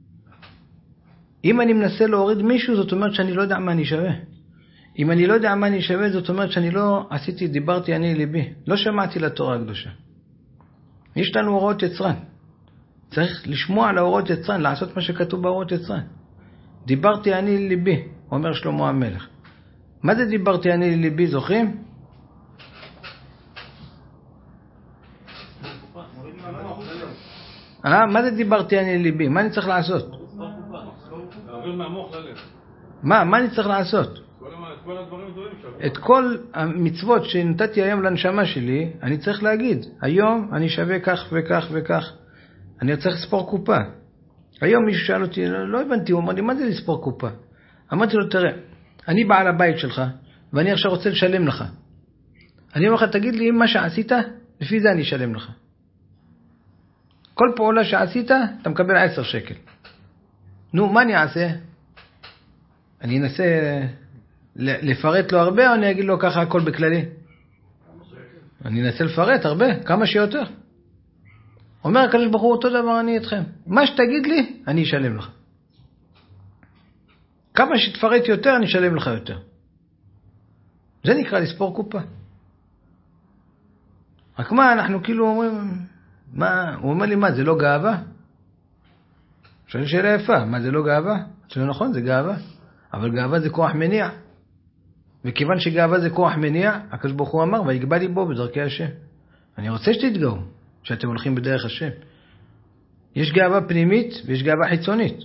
אם אני מנסה להוריד מישהו, זאת אומרת שאני לא יודע מה אני שווה. אם אני לא יודע מה אני שווה, זאת אומרת שאני לא עשיתי, דיברתי אני ליבי. לא שמעתי לתורה הקדושה. יש לנו הוראות יצרן. צריך לשמוע על ההוראות יצרן, לעשות מה שכתוב בהוראות יצרן. דיברתי אני ליבי, אומר שלמה המלך. מה זה דיברתי אני ליבי, זוכרים? אה, מה זה דיברתי אני ליבי? מה אני צריך לעשות? מה, מה אני צריך לעשות? את כל המצוות שנתתי היום לנשמה שלי, אני צריך להגיד, היום אני שווה כך וכך וכך. אני צריך לספור קופה. היום מישהו שאל אותי, לא, לא הבנתי, הוא אמר לי, מה זה לספור קופה? אמרתי לו, תראה, אני בעל הבית שלך, ואני עכשיו רוצה לשלם לך. אני אומר לך, תגיד לי, אם מה שעשית, לפי זה אני אשלם לך. כל פעולה שעשית, אתה מקבל עשר שקל. נו, מה אני אעשה? אני אנסה לפרט לו הרבה, או אני אגיד לו ככה הכל בכללי? אני אנסה לפרט הרבה, כמה שיותר. אומר הקדוש ברוך הוא, אותו דבר אני אתכם. מה שתגיד לי, אני אשלם לך. כמה שתפרט יותר, אני אשלם לך יותר. זה נקרא לספור קופה. רק מה, אנחנו כאילו אומרים, מה, הוא אומר לי, מה, זה לא גאווה? שואל שאלה יפה, מה, זה לא גאווה? זה לא נכון, זה גאווה. אבל גאווה זה כוח מניע. וכיוון שגאווה זה כוח מניע, הקדוש ברוך הוא אמר, ויגבה ליבו בדרכי השם. אני רוצה שתתגאו, שאתם הולכים בדרך השם. יש גאווה פנימית ויש גאווה חיצונית.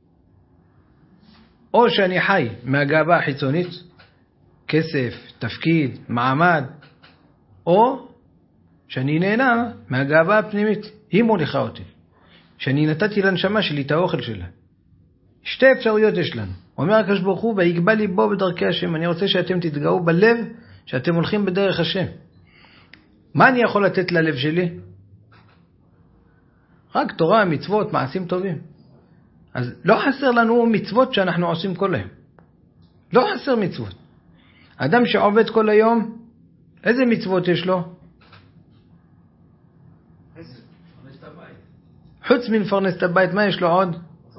או שאני חי מהגאווה החיצונית, כסף, תפקיד, מעמד, או שאני נהנה מהגאווה הפנימית. היא מוליכה אותי. שאני נתתי לנשמה שלי את האוכל שלה. שתי אפשרויות יש לנו. אומר הקדוש ברוך הוא, ויגבה ליבו בדרכי השם. אני רוצה שאתם תתגאו בלב, שאתם הולכים בדרך השם. מה אני יכול לתת ללב שלי? רק תורה, מצוות, מעשים טובים. אז לא חסר לנו מצוות שאנחנו עושים כל היום. לא חסר מצוות. אדם שעובד כל היום, איזה מצוות יש לו? חוץ מלפרנס את הבית, מה יש לו עוד?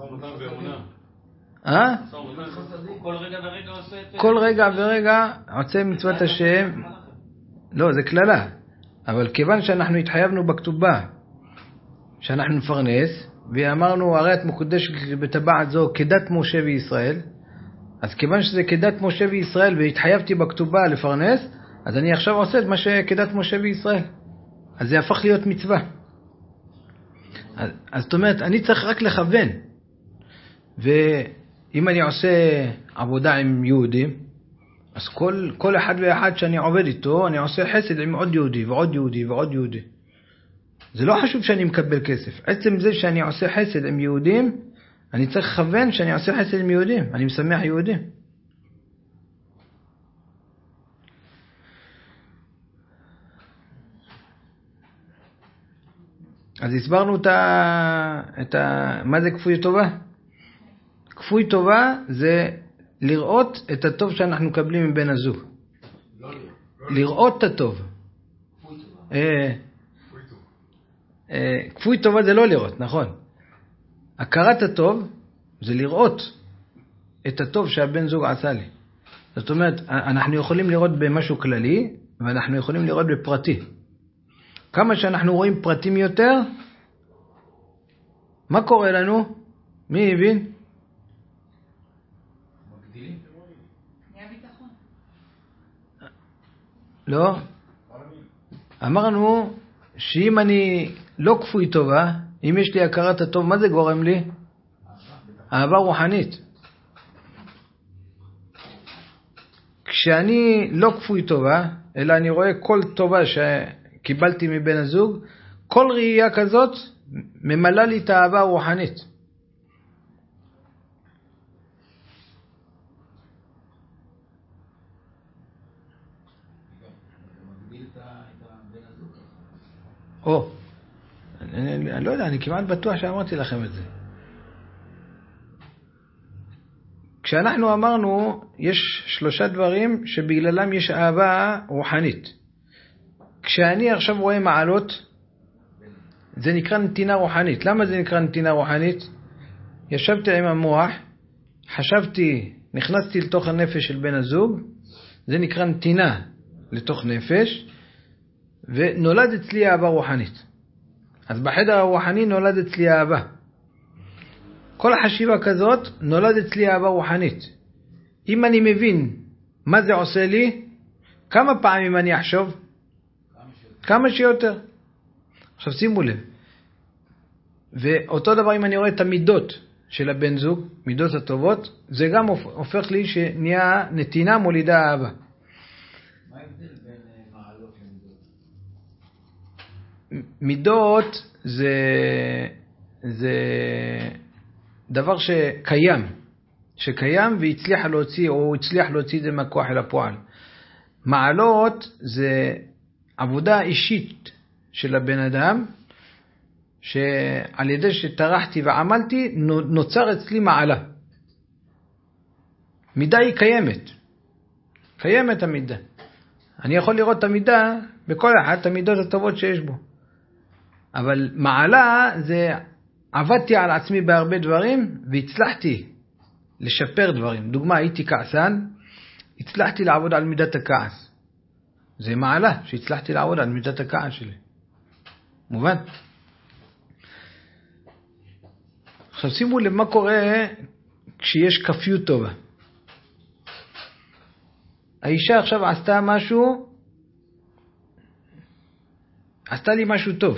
אה?
כל רגע ורגע עושה את...
כל רגע ורגע עושה מצוות השם. לא, זה כללה. אבל כיוון שאנחנו התחייבנו בכתובה שאנחנו נפרנס, ואמרנו, הרי את מקודשת בטבעת זו כדת משה וישראל, אז כיוון שזה כדת משה וישראל והתחייבתי בכתובה לפרנס, אז אני עכשיו עושה את מה שכדת משה וישראל. אז זה הפך להיות מצווה. אז, אז זאת אומרת, אני צריך רק לכוון. ואם אני עושה עבודה עם יהודים, אז כל, כל אחד ואחד שאני עובד איתו, אני עושה חסד עם עוד יהודי ועוד יהודי ועוד יהודי. זה לא חשוב שאני מקבל כסף. עצם זה שאני עושה חסד עם יהודים, אני צריך לכוון שאני עושה חסד עם יהודים. אני משמח יהודים. אז הסברנו את ה... את ה... מה זה כפוי טובה? כפוי טובה זה לראות את הטוב שאנחנו מקבלים מבן הזוג. לא, לא, לא. לראות את הטוב. כפוי טובה. אה, אה, כפוי טובה זה לא לראות, נכון. הכרת הטוב זה לראות את הטוב שהבן זוג עשה לי. זאת אומרת, אנחנו יכולים לראות במשהו כללי, ואנחנו יכולים לראות בפרטי. כמה שאנחנו רואים פרטים יותר, מה קורה לנו? מי הבין?
מגדילים.
נהיה ביטחון.
לא. אמרנו שאם אני לא כפוי טובה, אם יש לי הכרת הטוב, מה זה גורם לי? אהבה רוחנית. כשאני לא כפוי טובה, אלא אני רואה כל טובה שקיבלתי מבן הזוג, כל ראייה כזאת ממלא לי את האהבה הרוחנית. או, אני, אני, אני לא יודע, אני כמעט בטוח שאמרתי לכם את זה. כשאנחנו אמרנו, יש שלושה דברים שבגללם יש אהבה רוחנית. כשאני עכשיו רואה מעלות, זה נקרא נתינה רוחנית. למה זה נקרא נתינה רוחנית? ישבתי עם המוח, חשבתי, נכנסתי לתוך הנפש של בן הזוג, זה נקרא נתינה לתוך נפש, ונולד אצלי אהבה רוחנית. אז בחדר הרוחני נולד אצלי אהבה. כל החשיבה כזאת נולד אצלי אהבה רוחנית. אם אני מבין מה זה עושה לי, כמה פעמים אני אחשוב? כמה שיותר. עכשיו שימו לב. ואותו דבר אם אני רואה את המידות של הבן זוג, מידות הטובות, זה גם הופך לי שנהיה נתינה מולידה אהבה.
מה ההבדל בין מעלות למידות?
מידות זה, זה דבר שקיים, שקיים והצליח להוציא, או הצליח להוציא את זה מהכוח אל הפועל. מעלות זה עבודה אישית של הבן אדם, שעל ידי שטרחתי ועמלתי, נוצר אצלי מעלה. מידה היא קיימת. קיימת המידה. אני יכול לראות את המידה בכל אחד, את המידות הטובות שיש בו. אבל מעלה זה עבדתי על עצמי בהרבה דברים והצלחתי לשפר דברים. דוגמה, הייתי כעסן, הצלחתי לעבוד על מידת הכעס. זה מעלה שהצלחתי לעבוד על מידת הכעס שלי. מובן? עכשיו שימו לב מה קורה כשיש כפיות טובה. האישה עכשיו עשתה משהו, עשתה לי משהו טוב.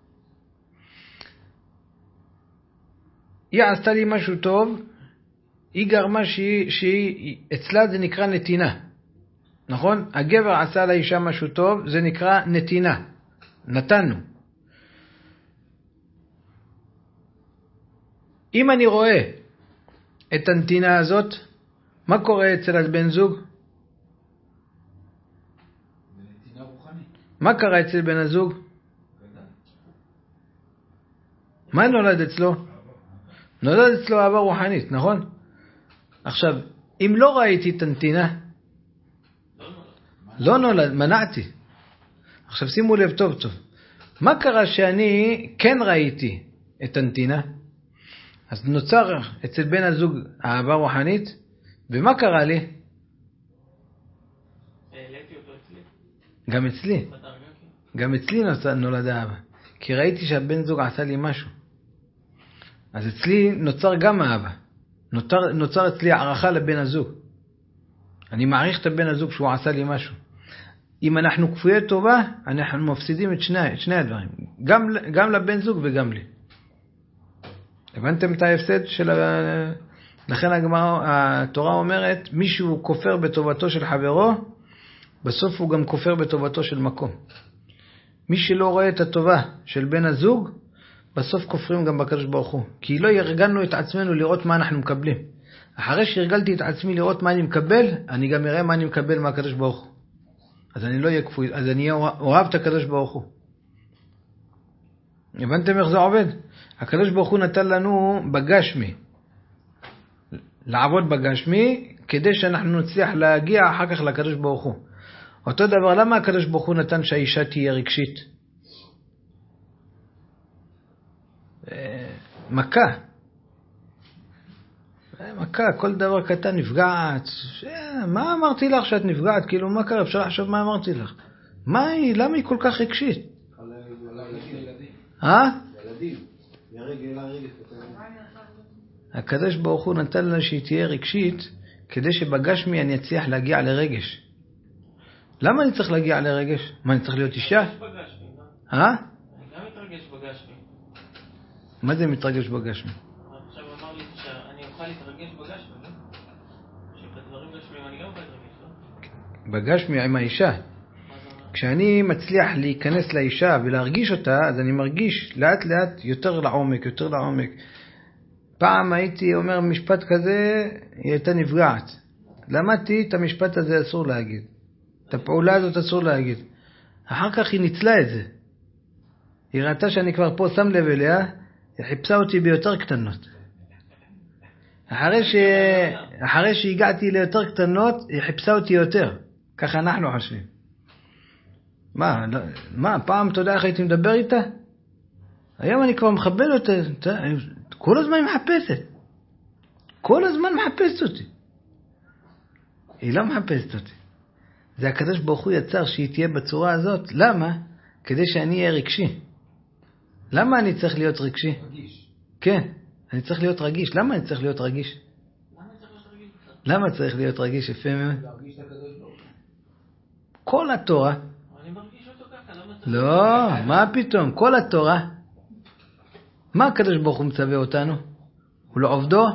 היא עשתה לי משהו טוב, היא גרמה שהיא, שהיא, אצלה זה נקרא נתינה. נכון? הגבר עשה לאישה משהו טוב, זה נקרא נתינה. נתנו. אם אני רואה את הנתינה הזאת, מה קורה אצל הבן זוג? מה קרה אצל בן הזוג? מה נולד אצלו? נולד אצלו אהבה רוחנית, נכון? עכשיו, אם לא ראיתי את הנתינה, לא נולד, מנעתי. עכשיו שימו לב טוב טוב. מה קרה שאני כן ראיתי את הנתינה? אז נוצר אצל בן הזוג אהבה רוחנית, ומה קרה לי?
העליתי אותו אצלי.
גם אצלי. גם אצלי נולד אהבה. כי ראיתי שהבן זוג עשה לי משהו. אז אצלי נוצר גם אהבה. נוצר, נוצר אצלי הערכה לבן הזוג. אני מעריך את הבן הזוג שהוא עשה לי משהו. אם אנחנו כפויי טובה, אנחנו מפסידים את שני, את שני הדברים. גם, גם לבן זוג וגם לי. הבנתם את ההפסד של ה... לכן הגמרא, התורה אומרת, מישהו כופר בטובתו של חברו, בסוף הוא גם כופר בטובתו של מקום. מי שלא רואה את הטובה של בן הזוג, בסוף כופרים גם בקדוש ברוך הוא. כי לא הרגלנו את עצמנו לראות מה אנחנו מקבלים. אחרי שהרגלתי את עצמי לראות מה אני מקבל, אני גם אראה מה אני מקבל מהקדוש ברוך הוא. אז אני לא אהיה כפוי, אז אני אוהב את הקדוש ברוך הוא. הבנתם איך זה עובד? הקדוש ברוך הוא נתן לנו בגשמי, לעבוד בגשמי, כדי שאנחנו נצליח להגיע אחר כך לקדוש ברוך הוא. אותו דבר, למה הקדוש ברוך הוא נתן שהאישה תהיה רגשית? מכה. מכה, כל דבר קטן נפגעת. מה אמרתי לך שאת נפגעת? כאילו, מה קרה? אפשר לחשוב מה אמרתי לך. מה היא? למה היא כל כך רגשית? אה?
ילדים. ירגל הרגש.
הקדוש ברוך הוא נתן לה שהיא תהיה רגשית, כדי שבגשמי אני אצליח להגיע לרגש. למה אני צריך להגיע לרגש? מה, אני צריך להיות אישה?
אני
אה?
גם מתרגש בגשמי.
מה זה מתרגש בגשמי?
עכשיו אמר לי שאני אוכל להתרגש בגשמי, לא? שבדברים גשמיים אני גם אוכל להתרגש, לא?
בגשמי עם האישה. כשאני מצליח להיכנס לאישה ולהרגיש אותה, אז אני מרגיש לאט לאט יותר לעומק, יותר לעומק. פעם הייתי אומר משפט כזה, היא הייתה נפגעת. למדתי את המשפט הזה אסור להגיד. את הפעולה הזאת אסור להגיד. אחר כך היא ניצלה את זה. היא ראתה שאני כבר פה שם לב אליה, היא חיפשה אותי ביותר קטנות. אחרי, ש... אחרי שהגעתי ליותר קטנות, היא חיפשה אותי יותר. ככה אנחנו חושבים. מה, לא... מה, פעם אתה יודע איך הייתי מדבר איתה? היום אני כבר מכבד אותה. כל הזמן היא מחפשת. כל הזמן מחפשת אותי. היא לא מחפשת אותי. זה הקדוש ברוך הוא יצר שהיא תהיה בצורה הזאת. למה? כדי שאני אהיה רגשי. למה אני צריך להיות רגשי?
רגיש.
כן, אני צריך להיות רגיש. למה אני צריך להיות רגיש?
למה צריך להיות רגיש?
למה צריך להיות רגיש? יפה מאוד.
להרגיש את הקדוש ברוך הוא.
כל התורה.
אני מרגיש אותו ככה, למה צריך...
לא, מה פתאום? כל התורה. מה הקדוש ברוך הוא מצווה אותנו? הוא לא עובדו?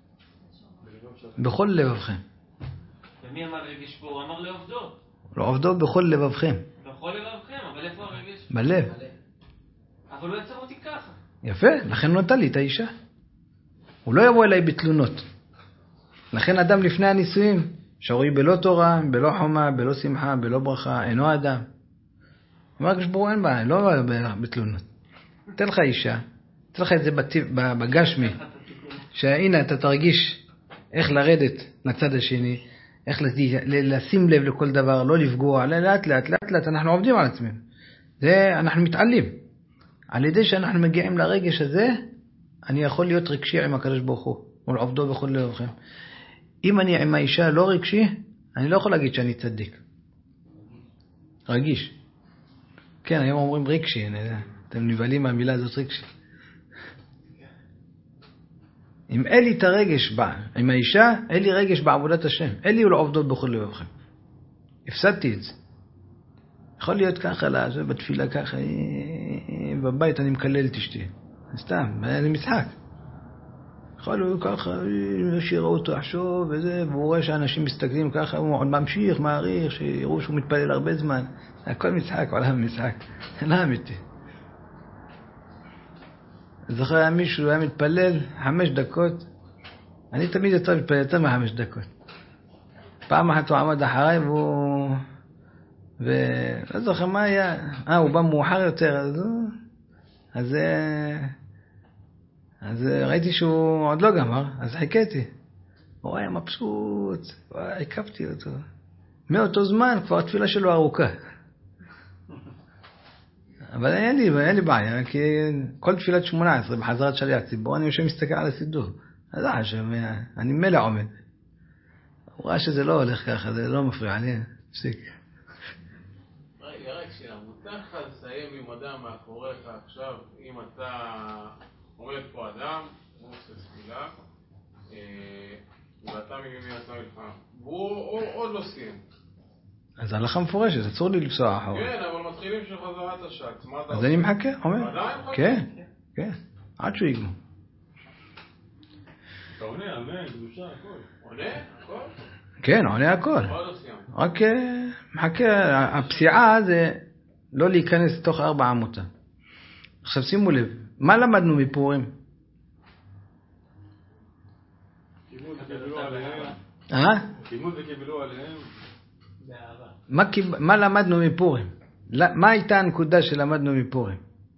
בכל לבבכם.
ומי אמר רגש פה? הוא אמר לעובדו.
לא עובדו בכל לבבכם.
בכל לבבכם, אבל איפה הרגש?
בלב.
אבל הוא יצר אותי ככה.
יפה, לכן הוא נתן לי את האישה. הוא לא יבוא אליי בתלונות. לכן אדם לפני הנישואים, שרוי בלא תורה, בלא חומה, בלא שמחה, בלא ברכה, אינו אדם. אמר הקדוש ברוך הוא אין בעיה, לא בא בתלונות. תן לך אישה, תן לך את זה בגשמי, שהנה אתה תרגיש איך לרדת לצד השני, איך לשים לב לכל דבר, לא לפגוע, לאט לאט לאט לאט אנחנו עובדים על עצמנו. זה אנחנו מתעלים. על ידי שאנחנו מגיעים לרגש הזה, אני יכול להיות רגשי עם הקדוש ברוך הוא, מול עובדו בכל לבכם. אם אני עם האישה לא רגשי, אני לא יכול להגיד שאני צדיק. רגיש. כן, היום אומרים רגשי, אני יודע. אתם נבהלים מהמילה הזאת רגשי. אם אין לי את הרגש בה, עם האישה, אין לי רגש בעבודת השם. אין לי לעובדות בכל לבכם. הפסדתי את זה. יכול להיות ככה, לה, בתפילה ככה, בבית אני מקלל את אשתי. סתם, זה משחק. יכול להיות ככה, שיראו אותו עכשיו וזה, והוא רואה שאנשים מסתכלים ככה, הוא עוד ממשיך, מעריך, שיראו שהוא מתפלל הרבה זמן. הכל משחק, עולם משחק. לא אמיתי. זוכר היה מישהו, היה מתפלל חמש דקות. אני תמיד יצא מתפלל יותר מחמש דקות. פעם אחת הוא עמד אחריי והוא... ולא זוכר מה היה. אה, הוא בא מאוחר יותר, אז הוא... אז... אז ראיתי שהוא עוד לא גמר, אז חיכיתי. הוא היה מבסוט, עקבתי אותו. מאותו זמן כבר התפילה שלו ארוכה. אבל אין לי, אין לי בעיה, כי כל תפילת שמונה עשרה בחזרת שליח ציבור, אני יושב מסתכל על הסידור. אז עכשיו, אני מלא עומד. הוא ראה שזה לא הולך ככה, זה לא מפריע לי, פסיק.
רגע, רק שאלה, מותר לך לסיים עם אדם מאחוריך עכשיו, אם אתה עומד פה אדם, הוא עושה ספילה, ואתה מימין אתה מלחם, והוא עוד לא סיים. אז
הלכה מפורשת, אסור לי לפסוע אחורה.
כן, אבל מתחילים של חזרת השקץ.
אז אני מחכה, עומד.
עדיין מחכה?
כן, כן, עד שהוא יגמור.
אתה עונה, אמן, קדושה, הכל. עונה? הכל?
כן, עונה הכל. רק מחכה, הפסיעה זה לא להיכנס לתוך ארבע אמותיו. עכשיו שימו לב, מה למדנו מפורים?
כיבוד וקיבלו עליהם.
אה?
כיבוד וקיבלו עליהם.
מה, מה למדנו מפורים? מה הייתה הנקודה שלמדנו מפורים?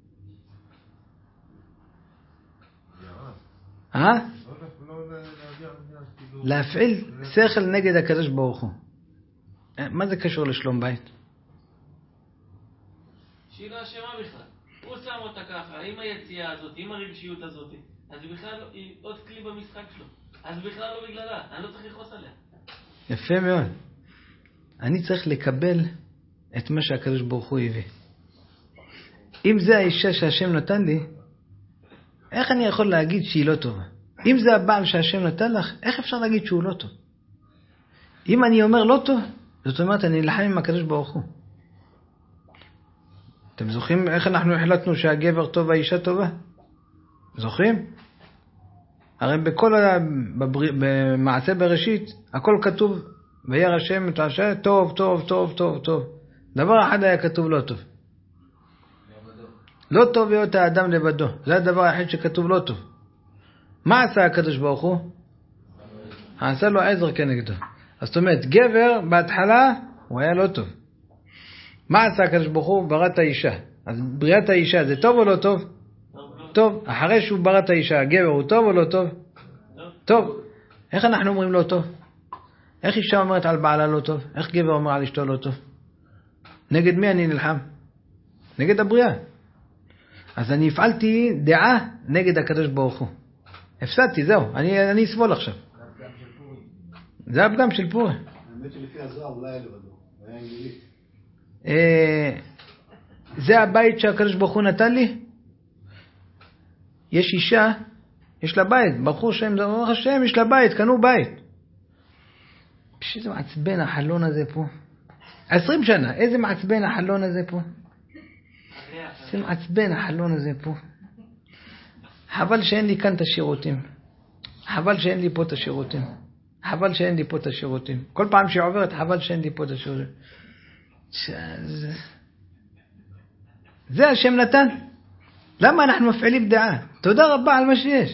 אה? להפעיל שכל נגד הקדוש ברוך הוא. מה זה קשור לשלום בית?
שהיא לא אשמה בכלל. הוא שם אותה ככה, עם היציאה הזאת, עם הרגשיות הזאת, אז בכלל היא עוד כלי במשחק שלו. אז בכלל לא בגללה, אני לא צריך לכעוס עליה.
יפה מאוד. אני צריך לקבל את מה שהקדוש ברוך הוא הביא. אם זה האישה שהשם נתן לי, איך אני יכול להגיד שהיא לא טובה? אם זה הבעל שהשם נתן לך, איך אפשר להגיד שהוא לא טוב? אם אני אומר לא טוב, זאת אומרת אני נלחם עם הקדוש ברוך הוא. אתם זוכרים איך אנחנו החלטנו שהגבר טוב והאישה טובה? זוכרים? הרי בכל במעשה בראשית, הכל כתוב, וירא השם את האישה, טוב, טוב, טוב, טוב, טוב. דבר אחד היה כתוב לא טוב. לא טוב להיות האדם לבדו. זה הדבר היחיד שכתוב לא טוב. מה עשה הקדוש ברוך הוא? עשה לו עזר כנגדו. אז זאת אומרת, גבר בהתחלה הוא היה לא טוב. מה עשה הקדוש ברוך הוא? ברא את האישה. אז בריאת האישה זה טוב או לא טוב? טוב. אחרי שהוא ברא את האישה, הגבר הוא טוב או לא טוב? טוב. איך אנחנו אומרים לא טוב? איך אישה אומרת על בעלה לא טוב? איך גבר אומר על אשתו לא טוב? נגד מי אני נלחם? נגד הבריאה. אז אני הפעלתי דעה נגד הקדוש ברוך הוא. הפסדתי, זהו. אני, אני אסבול עכשיו. זה הפגם של פורים.
האמת שלפי הזוהר אולי היה לבדו. היה אנגלית.
זה הבית שהקדוש ברוך הוא נתן לי. יש אישה, יש לה בית. ברוך השם, ברוך השם, יש לה בית, קנו בית. פשוט מעצבן החלון הזה פה. עשרים שנה, איזה מעצבן החלון הזה פה. איזה מעצבן החלון הזה פה. חבל שאין לי כאן את השירותים. חבל שאין לי פה את השירותים. חבל שאין לי פה את השירותים. כל פעם שהיא עוברת, חבל שאין לי פה את השירותים. זה, זה השם נתן. למה אנחנו מפעילים דעה? תודה רבה על מה שיש.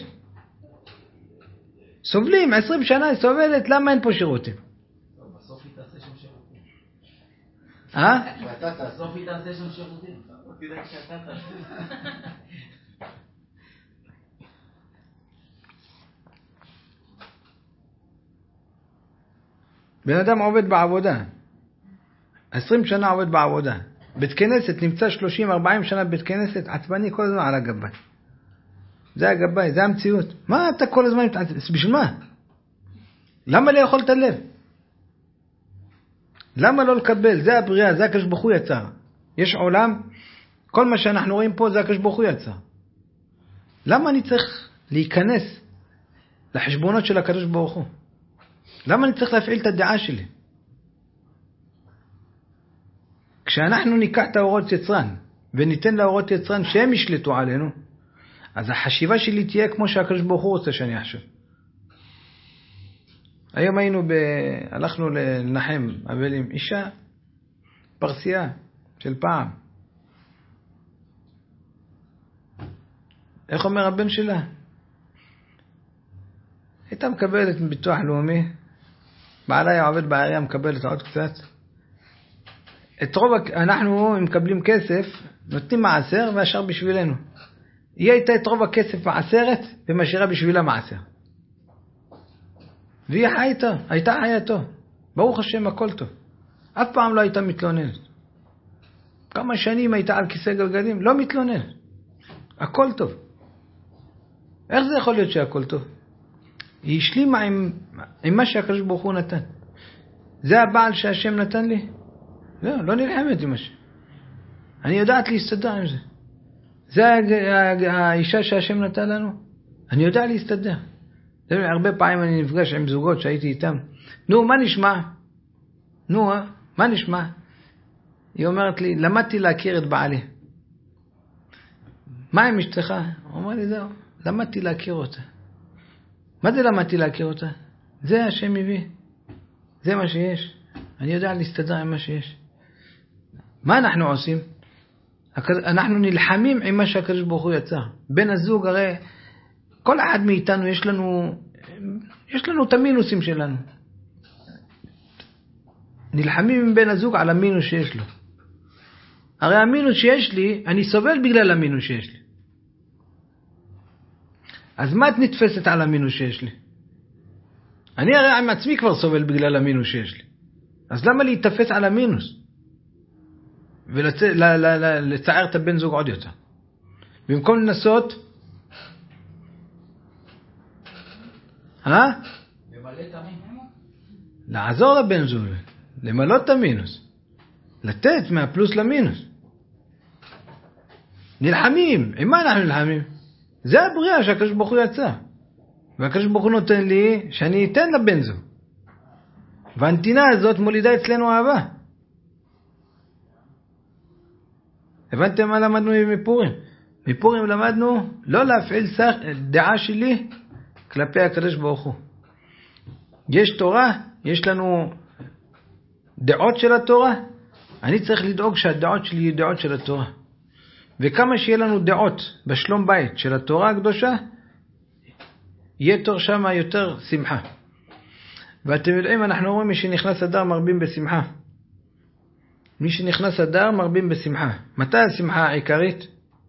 סובלים, עשרים שנה היא סובלת, למה אין פה שירותים?
בסוף היא תעשה שם שירותים.
אה?
בסוף היא תעשה שם שירותים.
תדאג שאתה תעשה.
בן אדם עובד בעבודה, עשרים שנה עובד בעבודה, בית כנסת נמצא שלושים ארבעים שנה בית כנסת, עצבני כל הזמן על הגבאי. זה הגבאי, זה המציאות. מה אתה כל הזמן מתעצבן? בשביל מה? למה לאכול את הלב? למה לא לקבל? זה הבריאה, זה הקדוש ברוך הוא יצר. יש עולם, כל מה שאנחנו רואים פה זה הקדוש ברוך הוא יצר. למה אני צריך להיכנס לחשבונות של הקדוש ברוך הוא? למה אני צריך להפעיל את הדעה שלי? כשאנחנו ניקח את האורות יצרן וניתן לאורות יצרן שהם ישלטו עלינו, אז החשיבה שלי תהיה כמו שהקדוש ברוך הוא רוצה שאני אחשוב. היום היינו ב... הלכנו לנחם אבלים, אישה פרסייה של פעם. איך אומר הבן שלה? הייתה מקבלת מביטוח לאומי, בעלה היה עובד בעירייה, מקבלת עוד קצת. את רוב, אנחנו מקבלים כסף, נותנים מעשר והשאר בשבילנו. היא הייתה את רוב הכסף מעשרת ומשאירה בשבילה מעשר. והיא חייתה, הייתה חייתו. ברוך השם, הכל טוב. אף פעם לא הייתה מתלוננת. כמה שנים הייתה על כיסא גלגלים, לא מתלוננת. הכל טוב. איך זה יכול להיות שהכל טוב? היא השלימה עם, עם מה שהקדוש ברוך הוא נתן. זה הבעל שהשם נתן לי? לא, לא נלחמת עם השם. אני יודעת להסתדר עם זה. זה האישה שהשם נתן לנו. אני יודע להסתדר. הרבה פעמים אני נפגש עם זוגות שהייתי איתם. נו, מה נשמע? נו, מה נשמע? היא אומרת לי, למדתי להכיר את בעלי. מה עם אשתך? הוא אומר לי, זהו, למדתי להכיר אותה. מה זה למדתי להכיר אותה? זה השם מביא. זה מה שיש. אני יודע להסתדר עם מה שיש. מה אנחנו עושים? אנחנו נלחמים עם מה שהקדוש ברוך הוא יצר. בן הזוג, הרי כל אחד מאיתנו יש לנו, יש לנו את המינוסים שלנו. נלחמים עם בן הזוג על המינוס שיש לו. הרי המינוס שיש לי, אני סובל בגלל המינוס שיש לי. אז מה את נתפסת על המינוס שיש לי? אני הרי עם עצמי כבר סובל בגלל המינוס שיש לי. אז למה להתאפס על המינוס? ולצער את הבן זוג עוד יותר. במקום לנסות, אה?
למלא את המינוס?
לעזור לבן זוג, למלא את המינוס. לתת מהפלוס למינוס. נלחמים. עם מה אנחנו נלחמים? זה הבריאה שהקדוש ברוך הוא יצא. והקדוש ברוך הוא נותן לי שאני אתן לבן זוג. והנתינה הזאת מולידה אצלנו אהבה. הבנתם מה למדנו מפורים? מפורים למדנו לא להפעיל דעה שלי כלפי הקדוש ברוך הוא. יש תורה, יש לנו דעות של התורה, אני צריך לדאוג שהדעות שלי יהיו דעות של התורה. וכמה שיהיה לנו דעות בשלום בית של התורה הקדושה, יהיה תור שם יותר שמחה. ואתם יודעים, אנחנו רואים מי שנכנס אדר מרבים בשמחה. מי שנכנס אדר מרבים בשמחה. מתי השמחה העיקרית?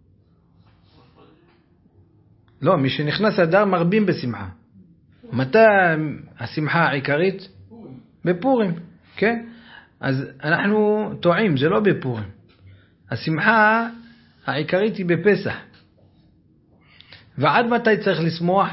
לא, מי שנכנס אדר מרבים בשמחה. מתי השמחה העיקרית? בפורים, כן? אז אנחנו טועים, זה לא בפורים. השמחה העיקרית היא בפסח. ועד מתי צריך לשמוח?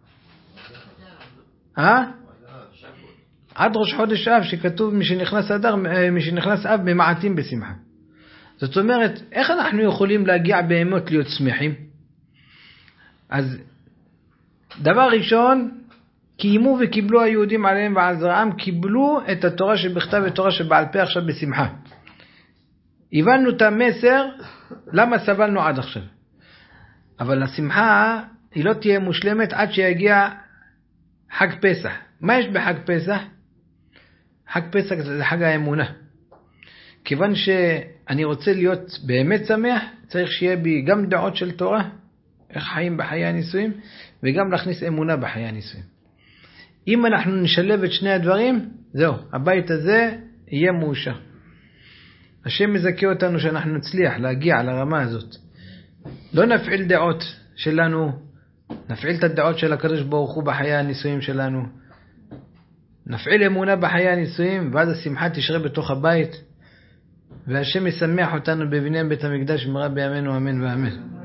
אה? עד ראש חודש אב, שכתוב מי שנכנס אדר, מי שנכנס אב ממעטים בשמחה. זאת אומרת, איך אנחנו יכולים להגיע באמת להיות שמחים? אז דבר ראשון, קיימו וקיבלו היהודים עליהם ועל זרעם, קיבלו את התורה שבכתב ותורה שבעל פה עכשיו בשמחה. הבנו את המסר, למה סבלנו עד עכשיו. אבל השמחה היא לא תהיה מושלמת עד שיגיע חג פסח. מה יש בחג פסח? חג פסח זה חג האמונה. כיוון שאני רוצה להיות באמת שמח, צריך שיהיה בי גם דעות של תורה, איך חיים בחיי הנישואים, וגם להכניס אמונה בחיי הנישואים. אם אנחנו נשלב את שני הדברים, זהו, הבית הזה יהיה מאושר. השם מזכה אותנו שאנחנו נצליח להגיע לרמה הזאת. לא נפעיל דעות שלנו, נפעיל את הדעות של הקדוש ברוך הוא בחיי הנישואים שלנו. נפעיל אמונה בחיי הנישואים, ואז השמחה תשרה בתוך הבית, והשם ישמח אותנו בבניין בית המקדש במהרה בימינו אמן ואמן.